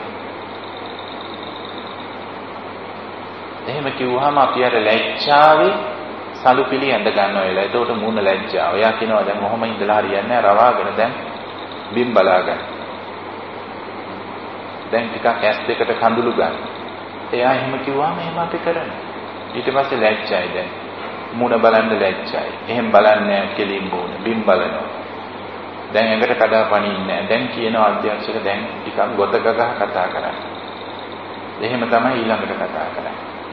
එහෙම කිව්වහම අපි අර ලැජ්ජාවේ සලුපිලි ඇඳ ගන්නවා එලා. එතකොට මූණ ලැජ්ජාව. එයා කියනවා දැන් කොහොම ඉඳලා හරියන්නේ නැහැ. රවාගෙන දැන් බිම් බලා ගන්න. දැන් ටිකක් ඇස් දෙකට කඳුළු ගන්න. එයා එහෙම කිව්වම එහෙම අපි කරන්නේ. ඊට පස්සේ ලැජ්ජයි දැන්. මූණ බලන්න ලැජ්ජයි. එහෙම බලන්නේ කෙලින් මූණ බිම් බලනවා. දැන් ඇඟට කඩා පනින්නේ නැහැ. දැන් කියනවා අධ්‍යක්ෂක දැන් ටිකක් ගොත ගගහ කතා කරන්න. එහෙම තමයි ඊළඟට කතා කරන්නේ.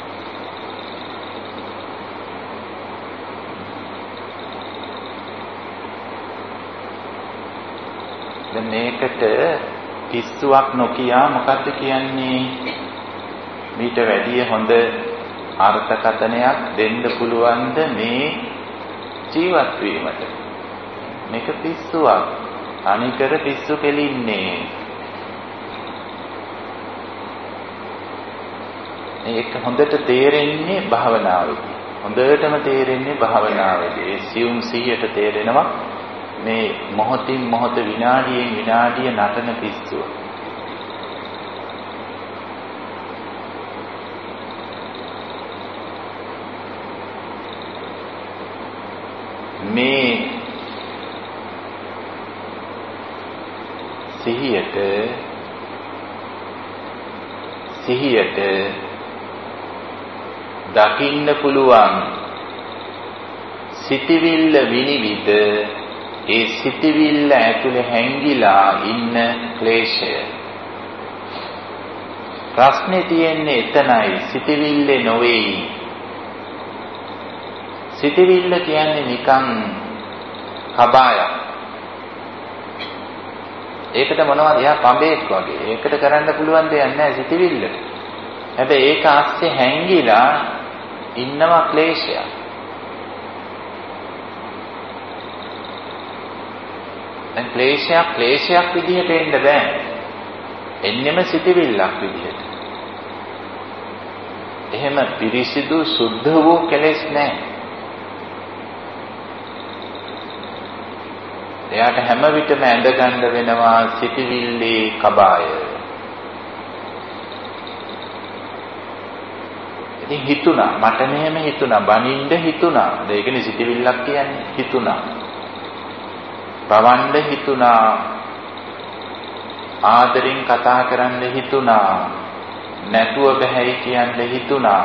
දැන් මේකට පිස්සුවක් නොකියා මොකද්ද කියන්නේ? මීට වැඩිය හොඳ අර්ථකථනයක් දෙන්න පුළුවන්ද මේ ජීවත් වීමට? මේක පිස්සුවක්. අනිකර පිස්සු කෙලින්නේ. ඒක හොඳට තේරෙන්නේ භාවනාවේදී. හොඳටම තේරෙන්නේ භාවනාවේදී. ඒ සියුම් සිහියට තේරෙනවා මේ මොහොතින් මොහොත විනාඩියෙන් විනාඩිය නටන පිස්සුව. මේ සිහියට දකින්න පුළුවන් සිටිවිල්ල විනිවිද ඒ සිටිවිල්ල ඇතුලේ හැංගිලා ඉන්න ක්ලේශය. ප්‍රශ්නේ තියෙන්නේ එතනයි, සිටිවිල්ලේ නොවේයි. සිටිවිල්ල කියන්නේ නිකන් කබායක්. ඒකට මොනවද? එයා පඹේක් වගේ. ඒකට කරන්න පුළුවන් දෙයක් නැහැ සිටිවිල්ලට. හැබැයි ඒක ASCII හැංගිලා ඉන්නවා ක්ලේශයක්. දැන් ක්ලේශයක් විදිහට එන්න බෑ. එන්නෙම සිටිවිල්ලක් විදිහට. එහෙම පිරිසිදු සුද්ධ වූ කෙලෙස් නැහැ. එයාට හැම විටම ඇඳ ගන්න වෙනවා සිටිවිල්ලේ කබාය. ඉතින් හිතුණා, මට මෙහෙම හිතුණා, බනින්න හිතුණා. ඒකනේ සිටිවිල්ලක් කියන්නේ, හිතුණා. පවන්න හිතුණා, ආදරෙන් කතා කරන්න හිතුණා, නැතුව බැහැයි කියන්න හිතුණා,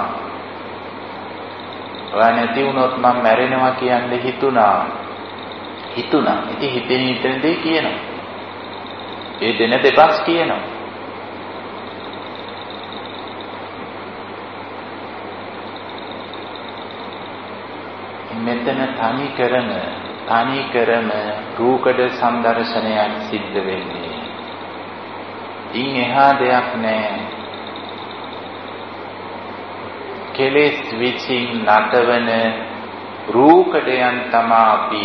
ඔයා නැති වුණොත් මම මැරෙනවා කියන්න හිතුණා. ඉතින් හිතෙන දේ කියනවා. ඒ දෙන දෙපස් කියනවා. මෙතන තනි කරම රූකඩ සම්දර්ශනයක් සිද්ධ වෙන්නේ. ඉන් එහා දෙයක් නැහැ. කෙලෙස් විසින් නටවන රූකඩයන් තමා අපි.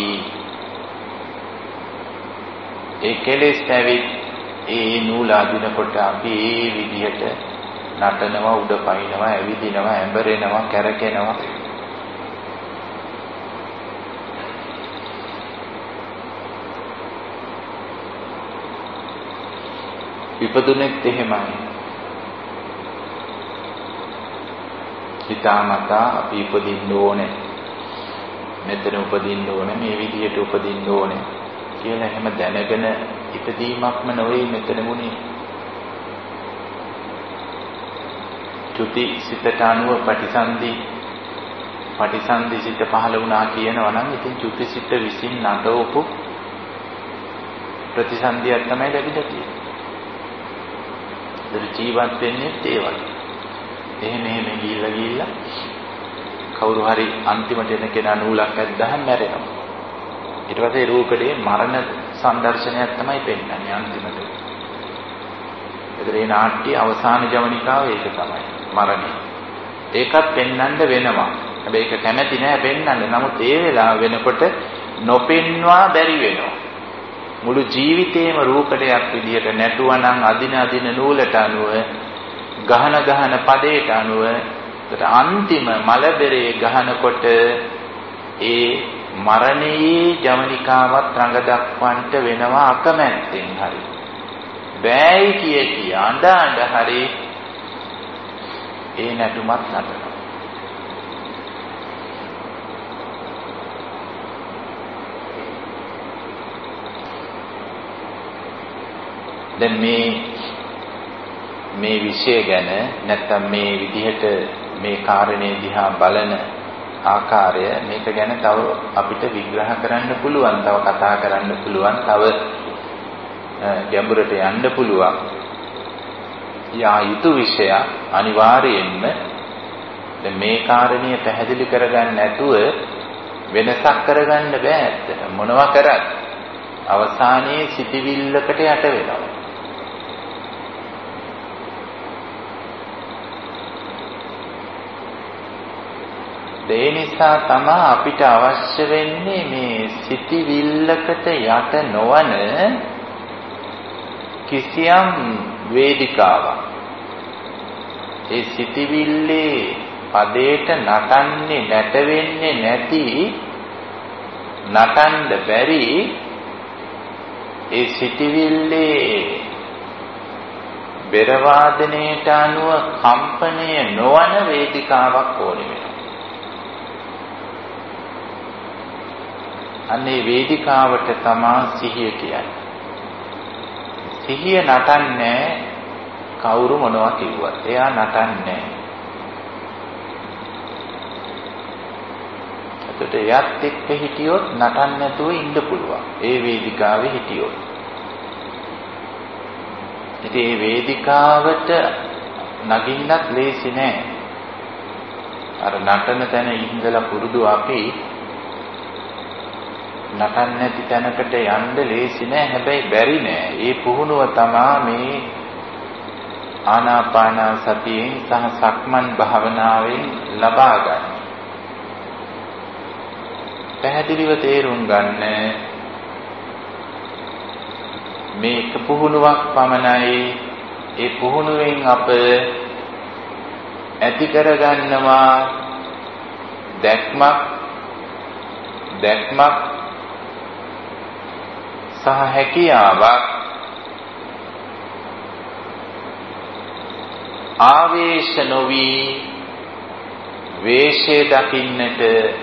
ඒ කෙලෙස් ඇවිත් ඒ නූල අදිනකොට අපි ඒ විදිහට නටනවා, උඩ පනිනවා, ඇවිදිනවා, ඇඹරෙනවා, කැරකෙනවා. ඉපදුනෙත් එහෙමයි. හිතාමතා අපි ඉපදින්න ඕනේ. මෙතන උපදින්න ඕනේ, මේ විදිහට උපදින්න ඕනේ කියලා එහෙම දැනගෙන ඉපදීමක්ම නෙවෙයි මෙතන මුනේ. චුති සිතට අනුව පටිසන්ධි සිත පහළ වුණා කියනවා නම් ඉතින් චුති සිත විසින් නටවපු ප්‍රතිසන්ධියක් තමයි ලැබිලා තියෙන්නේ. ජීවත් වෙන්නේ ඒ වගේ. එහෙම ගිහිල්ලා කවුරු හරි අන්තිමට එන කෙනා නූලක් ඇද්දාම මැරෙනවා. ඊට පස්සේ රූකඩේ මරණ සංදර්ශනයක් තමයි පෙන්වන්නේ අන්තිමට. ඒ නාට්‍ය අවසාන ජවනිකාව ඒක තමයි මරණය. ඒකත් පෙන්වන්න වෙනවා. හැබැයි ඒක කැමැති නෑ පෙන්වන්න. නමුත් ඒ වෙලාව වෙනකොට නොපෙන්වා බැරි වෙනවා. මුළු ජීවිතේම රූකඩයක් විදියට නැටුවා නම් අදින නූලට අනුව ගහන පදයට අනුව අන්තිම මලබෙරේ ගහනකොට ඒ මරණයේ ජවනිකාවත් රඟ දක්වන්නට වෙනවා අකමැත්තෙන් හරි. බෑයි කිය අඬ හරි ඒ නැටුමත් නටනවා. දැන් මේ විෂය ගැන නැත්නම් මේ විදිහට මේ කාරණේ දිහා බලන ආකාරය මේක ගැන තව අපිට විග්‍රහ කරන්න පුළුවන්, තව කතා කරන්න පුළුවන්, තව ගැඹුරට යන්න පුළුවන්. යා යුතු විෂය අනිවාර්යයෙන්ම දැන් මේ කාරණිය පැහැදිලි කරගන්න නැතුව වෙනසක් කරගන්න බෑ. ඇත්තට මොනවා කරත් අවසානයේ සිටිවිල්ලකට යට වෙනවා. ඒ නිසා තමයි අපිට අවශ්‍ය වෙන්නේ මේ සිටිවිල්ලකට යට නොවන කිසියම් වේදිකාවක්. ඒ සිටිවිල්ලේ පදේට නටන්නේ නැටවෙන්නේ නැති, නටන්න බැරි ඒ සිටිවිල්ලේ බෙර වාදනයට අනුව කම්පණය නොවන වේදිකාවක් ඕනේ වෙනවා. අනේ වේදිකාවට තමයි සිහිය කියන්නේ. සිහිය නටන්නේ කවුරු මොනවා කිව්වත්. එයා නටන්නේ. එතකොට එයාත් එක්ක හිටියොත් නටන්න නැතුව ඉන්න පුළුවන්. ඒ වේදිකාවේ හිටියොත්. ඉතින් මේ වේදිකාවට නගින්නත් ලේසි නෑ. අර නටන තැන ඉඳලා පුරුදු අපි නටන්න නැති තැනකට යන්න ලේසි නෑ. හැබැයි බැරි නෑ. ඒ පුහුණුව තමයි මේ ආනාපාන සතියෙන් සහ සක්මන් භාවනාවෙන් ලබා ගන්න. පැහැදිලිව තේරුම් ගන්න මේක පුහුණුවක් පමණයි. ඒ පුහුණුවෙන් අප ඇති කරගන්නවා දැක්මක් සහ හැකියාවක් ආවේශ නොවි වේශය දකින්නට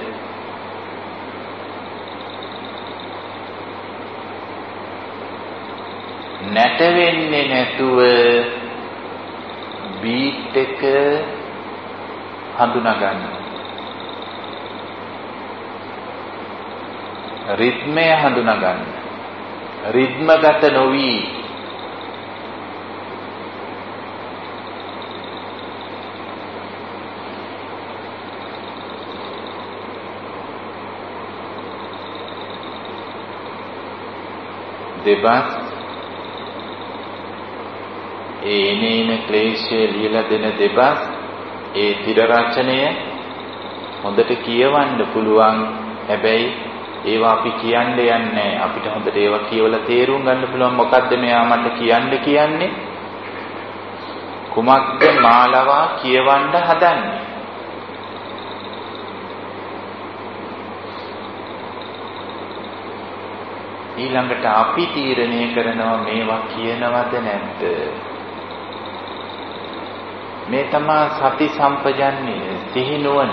නැටවෙන්නේ නැතුව බීට් එක හඳුනා ගන්න. රිද්මය හඳුනා ගන්න. රිද්මගත නොවි දෙබස් ඒ එනේන ක්ලේශය ලියලා දෙන දෙබස් ඒ තිර රචනය හොඳට කියවන්න පුළුවන්. හැබැයි ඒවා අපි කියන්න යන්නේ අපිට හොඳට ඒවා කියවලා තේරුම් ගන්න පුළුවන් මොකද්ද මෙයා මට කියන්නේ කුමක්ද මාලවා කියවන්න හදන්නේ. ඊළඟට අපි තීරණය කරනවා මේවා කියනවද නැද්ද. මේ තමයි සති සම්පජන්ණය සිහි නුවණ.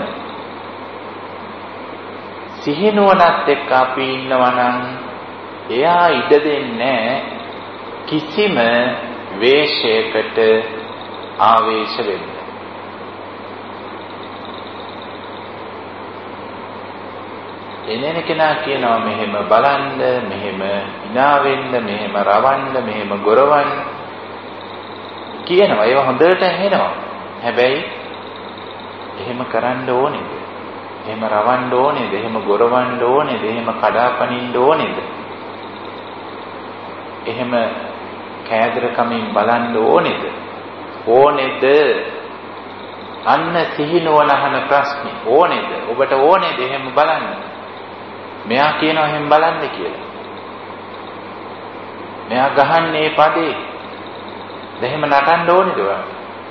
සිහි නුවණත් එක්ක අපි ඉන්නවා නම් එයා ඉඩ දෙන්නේ කිසිම වේශයකට ආවේශ වෙන්න. එනේන කෙනා කියනවා මෙහෙම බලන්න, මෙහෙම hina වෙන්න, මෙහෙම රවන්න, මෙහෙම ගොරවන්න කියනවා. ඒවා හොඳට ඇහෙනවා. හැබැයි එහෙම කරන්න ඕනේද? එහෙම රවන්න ඕනේද? එහෙම ගොරවන්න ඕනේද? එහෙම කඩාපනින්න ඕනේද? එහෙම කෑදරකමින් බලන්න ඕනේද? ඕනේද? අන්න සිහිනුවන අහන ප්‍රශ්නේ ඕනේද? ඔබට ඕනේද එහෙම බලන්න? මෙයා කියනවා එහෙම බලන්න කියලා. මෙයා ගහන්නේ පදේ. එහෙම නටන්න ඕනේද ඔයාලා?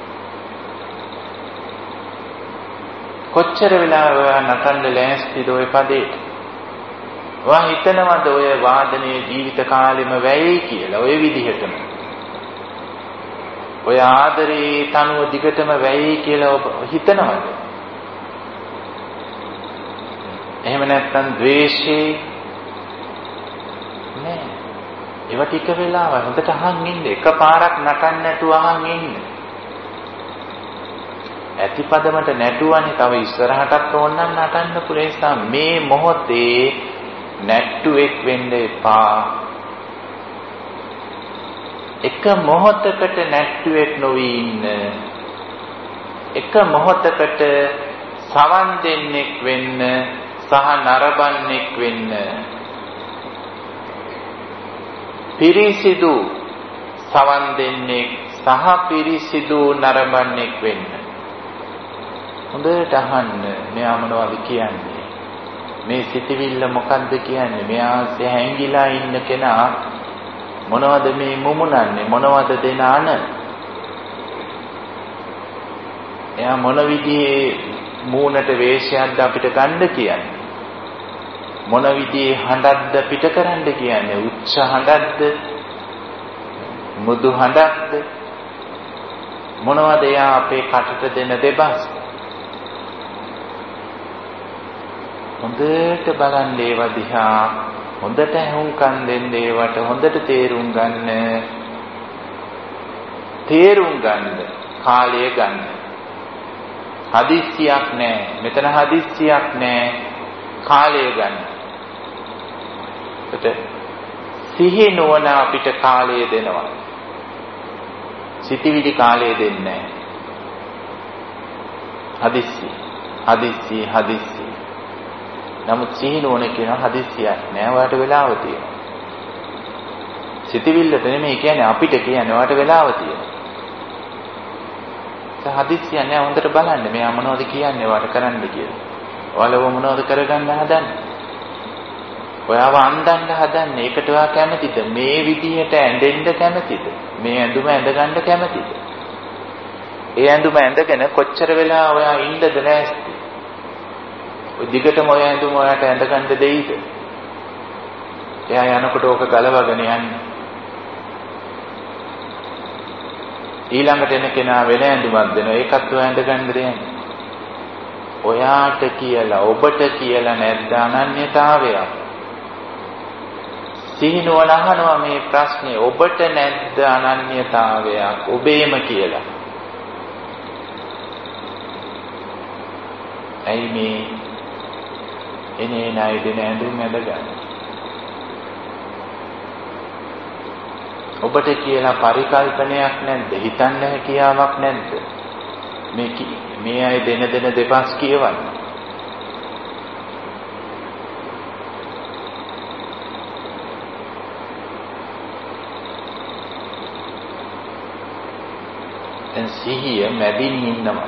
කොච්චර වෙලාවක් නටන්න ලෑස්තිද ඔය පදේට? ඔයා හිතනවද ඔය වාදනයේ ජීවිත කාලෙම වැයයි කියලා? ඔය විදිහටම. ඔය ආදරේ තනුව දිගටම වැයයි කියලා ඔබ හිතනවද? එහෙම නැත්නම් ද්වේෂේ නෑ. ඒවා ටික වෙලාව හොඳට අහන් ඉන්න. එකපාරක් නටන්න නැතුව අහන් ඉන්න. ඇතිපදමට නැටුවනේ තව ඉස්සරහටත් ඕන නම් නටන්න පුළුවන්. මේ මොහොතේ නැට්ටුවෙක් වෙන්න එපා. එක මොහොතකට නැට්ටුවෙක් නොවි ඉන්න. එක මොහොතකට සවන් දෙන්නෙක් වෙන්න සහ නරඹන්නෙක් වෙන්න. පිරිසිදු සවන් දෙන්නෙක් සහ පිරිසිදු නරඹන්නෙක් වෙන්න. හොඳට අහන්න මෙයා මොනවද කියන්නේ. මේ සිතවිල්ල මොකද්ද කියන්නේ. මෙයා හැංගිලා ඉන්න කෙනා මොනවද මේ මුමුණන්නේ. මොනවද දෙන අන. එයා මොන විදිහේ මූණට වේශයක්ද අපිට ගන්න කියන්නේ. මොන විදිහේ හඬක්ද පිට කරන්න කියන්නේ. උච්ච හඬක්ද මුදු හඬක්ද මොනවද එයා අපේ කටට දෙන දෙබස්. හොඳට බලන්න ඒවා දිහා. හොඳට හුම්කම් දෙන්න ඒවට. හොඳට තේරුම් ගන්න. තේරුම් ගන්න කාලය ගන්න. හදිස්සියක් නැහැ. මෙතන හදිස්සියක් නැහැ. කාලය ගන්න. සිහි නොවන අපිට කාලය දෙනවා. සිටිවිලි කාලය දෙන්නේ නැහැ. හදිස්සි. නමුත් සිහි නොවන කියන හදිස්සියක් නැහැ. ඔයාට වෙලාව තියෙනවා. සිටිවිල්ලට නෙමෙයි කියන්නේ අපිට කියන්නේ ඔයාට වෙලාව තියෙනවා. හදිස්සියක් නැහැ. හොඳට බලන්න මෙයා මොනවද කියන්නේ ඔයාට කරන්න කියලා. ඔයාලව මොනවද කරගන්න හදන්නේ? ඔයාව අඳන්න හදන්නේ. ඒකට ඔයා කැමතිද? මේ විදිහට ඇඳෙන්න කැමතිද? මේ ඇඳුම ඇඳගන්න කැමතිද? ඒ ඇඳුම ඇඳගෙන කොච්චර වෙලා ඔයා ඉන්නද නැස්ති? ඔය දිගටම ඔය ඇඳුම ඔයාට ඇඳගන්න දෙයිද? එයා යනකොට ඕක ගලවගෙන යන්නේ. ඊළඟට එන කෙනා වෙන ඇඳුමක් දෙනවා. ඒකත් ඔයා ඇඳගන්න දෙන්නේ. ඔයාට කියලා ඔබට කියලා නැද්ද අනන්‍යතාවයක්? සිහිනුවන අහනවා මේ ප්‍රශ්නේ. ඔබට නැද්ද අනන්‍යතාවයක් ඔබේම කියලා? ඇයි මේ එනේ නැයිද ඇඳුම් ඇඳගන්න? ඔබට කියලා පරිකල්පනයක් නැද්ද? හිතන්න හැකියාවක් නැද්ද? මේ අය දෙන දෙපස් කියවන්න. දැන් සිහිය මැදින් ඉන්නවා.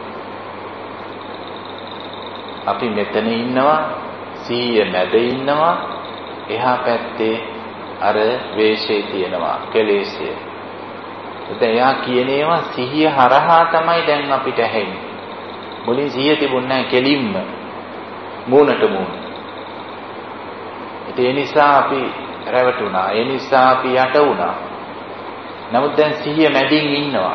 අපි මෙතන ඉන්නවා. සිහිය මැද ඉන්නවා. එහා පැත්තේ අර වේශේ තියෙනවා කෙලෙස්ය. දැන් එයා කියන ඒවා සිහිය හරහා තමයි දැන් අපිට ඇහෙන්නේ. මුලින් සිහිය තිබුණ නැහැ කෙලින්ම මූණට මූණ. ඒ නිසා අපි රැවටුණා. ඒ නිසා අපි යට වුණා. නමුත් දැන් සිහිය මැදින් ඉන්නවා.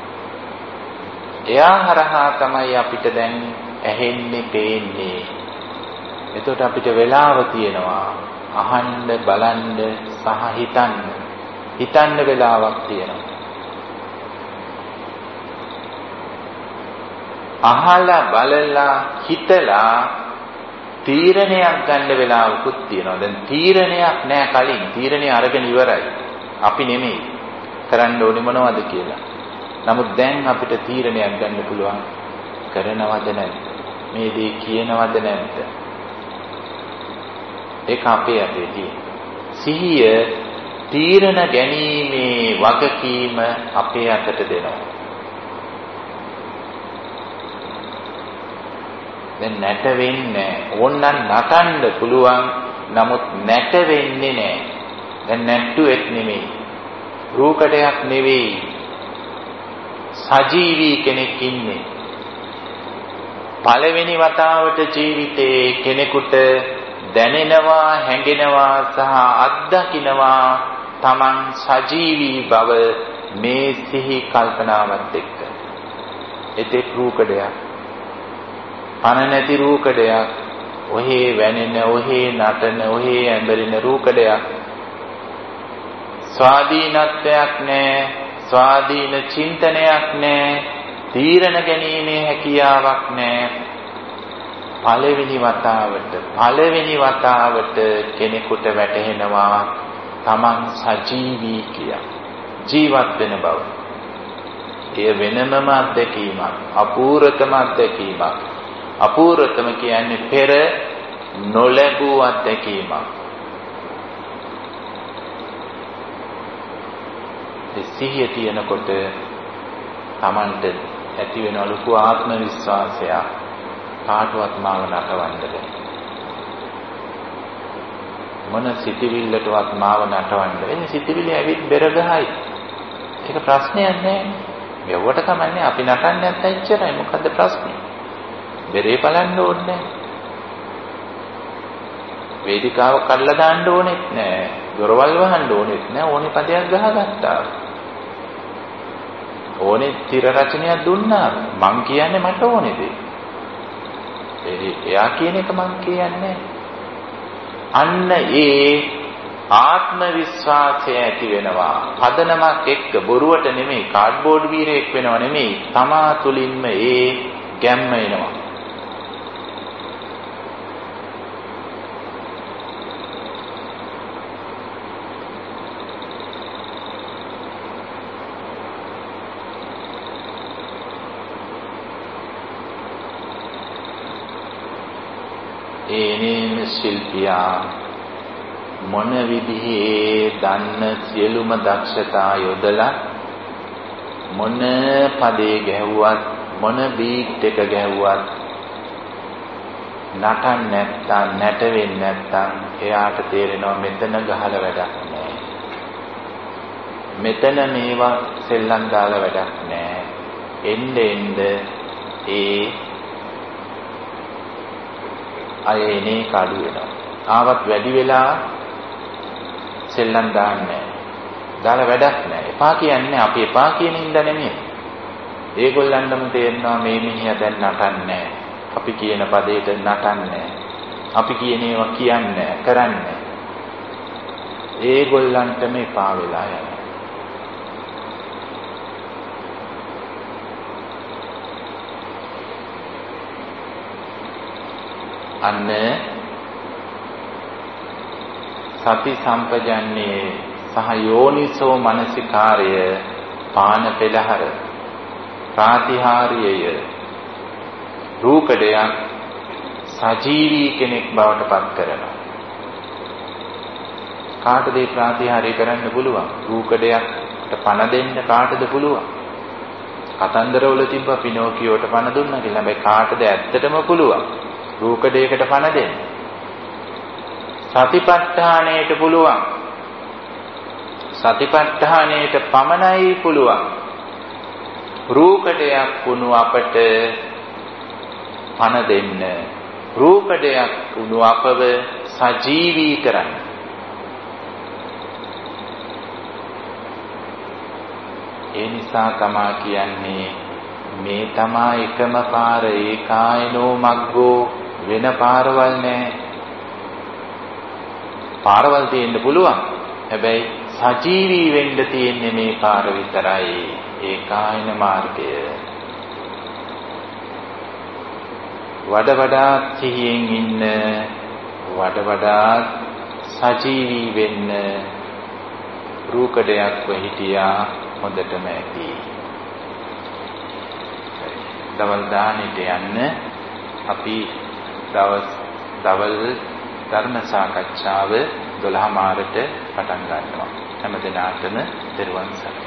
එයා හරහා තමයි අපිට දැන් ඇහෙන්නේ පේන්නේ. එතකොට අපිට වෙලාව තියෙනවා අහන්න බලන්න සහ හිතන්න වෙලාවක් තියෙනවා. අහලා බලලා හිතලා තීරණයක් ගන්න වෙලාවකුත් තියෙනවා. දැන් තීරණයක් නෑ කලින්. තීරණය අරගෙන ඉවරයි. අපි නෙමෙයි කරන්න ඕනේ මොනවද කියලා. නමුත් දැන් අපිට තීරණයක් ගන්න පුළුවන්. කරනවද නැද්ද? මේ දේ කියනවද නැද්ද? ඒක අපේ අතේ තියෙන. සිහිය තීරණ ගැනීමේ වගකීම අපේ අතට දෙනවා. දැන් නැට වෙන්නේ ඕනනම් නටන්න පුළුවන්. නමුත් නැට වෙන්නේ නැහැ. දැන් නැට්ටුවෙක් නෙමෙයි. රූකඩයක් නෙවෙයි. සජීවී කෙනෙක් ඉන්නේ. පළවෙනි වතාවට ජීවිතේ කෙනෙකුට දැනෙනවා, හැඟෙනවා සහ අත්දකින්නවා තමන් සජීවී බව මේ සිහි කල්පනාවත් එක්ක. එතෙක් රූකඩයක්, පණ නැති රූකඩයක්, ඔහේ වැනෙන, ඔහේ නටන, ඔහේ ඇඹරෙන රූකඩයක්. ස්වාධීනත්වයක් නැහැ, ස්වාධීන චින්තනයක් නැහැ, තීරණ ගැනීමේ හැකියාවක් නැහැ. පළවෙනි වතාවට කෙනෙකුට වැටහෙනවා තමන් සජීවී කියා, ජීවත් වෙන බව. එය වෙනමම අත්දැකීමක්, අපූර්වතම අත්දැකීමක්. අපූර්වතම කියන්නේ පෙර නොලැබූ අත්දැකීමක්. සිහිය තියෙනකොට තමන්ට ඇති වෙන ලොකු ආත්ම විශ්වාසයක්. කාටවත් මාව නටවන්න බැහැ. මොන සිටිවිල්ලටවත් මාව නටවන්න බැහැ. සිටිවිල්ල ඇවිත් බෙර ගහයි. ඒක ප්‍රශ්නයක් නෑ. මෙවට කමන්නේ අපි නටන්නේ නැත්නම් ඉච්චරයි. මොකද්ද ප්‍රශ්නේ? බෙරේ බලන්න ඕනේ නෑ. වේදිකාව කඩලා දාන්න ඕනෙත් නෑ. දොරවල් වහන්න ඕනෙත් නෑ. ඕනේ පදයක් ගහගත්තා. ඕනේ තිර රචනයක් දුන්නා. මං කියන්නේ මට ඕනේ දේ. එයා කියන එක මං කියන්නේ. අන්න ඒ ආත්ම විශ්වාසය ඇති වෙනවා. පදනමක් එක්ක බොරුවට නෙමෙයි, කාඩ්බෝඩ් වීරයෙක් වෙනව නෙමෙයි, තමා තුළින්ම ඒ ගැම්ම එනවා. ඒනේම ශිල්පියා මොන විදිහේ දන්න සියලුම දක්ෂතා යොදලා මොන පදේ ගැහුවත් මොන බීට් එක ගැහුවත් නටන්න නැත්තම් නැටෙන්නේ නැත්තම් එයාට තේරෙනවා මෙතන ගහලා වැඩක් නැහැ. මෙතන මේවා සෙල්ලම් දාලා වැඩක් නැහැ. එන්න ඒ අයනේ කාඩු වෙනවා. ආවත් වැඩි වෙලා සෙල්ලම් දාන්නේ. දාලා වැඩක් නැහැ. එපා කියන්නේ අපි එපා කියන හින්දා නෙමෙයි. ඒගොල්ලන්ටම තේරෙනවා මේ මිනිහා දැන් නටන්නේ. අපි කියන පදේට නටන්නේ. අපි කියන ඒවා කියන්නේ කරන්නේ. ඒගොල්ලන්ටම එපා වෙලා යනවා. අන්න සති සම්පජන්නේ සහ යෝනිසෝ මනසිකාර්ය පාන පෙළහර ප්‍රාතිහාර්යය රූකඩයක් සජීවී කෙනෙක් බවට පත් කරනවා. කාටද ඒ ප්‍රාතිහාර්ය කරන්න පුළුවන්? රූකඩයකට පණ දෙන්න කාටද පුළුවන්? කතන්දරවල තිබ්බ පිනෝකියෝට පණ දුන්නා කියලා. හැබැයි කාටද ඇත්තටම පුළුවන් රූකඩයකට පණ දෙන්න? සතිපට්ඨානයට පුළුවන්. සතිපට්ඨානයට පමණයි පුළුවන් රූකඩයක් වුණු අපට පණ දෙන්න, රූකඩයක් වුණු අපව සජීවී කරන්න. ඒ නිසා තමා කියන්නේ මේ තමා එකම පාර, ඒකායනෝ මග්ගෝ, වෙන පාරවල් නැහැ. පාරවල් තියෙන්න පුළුවන්, හැබැයි සජීවී වෙන්න තියෙන්නේ මේ පාර විතරයි, ඒකායන මාර්ගය. වඩ වඩාත් සිහියෙන් ඉන්න, වඩ වඩාත් සජීවී වෙන්න රූකඩයක් වෙහිටියා හොඳටම ඇති. දවල් දානෙට යන්න අපි දවල් ධර්ම සාකච්ඡාව 12 මාරට පටන් ගන්නවා. හැම දිනාටම දරුවන් සරණයි.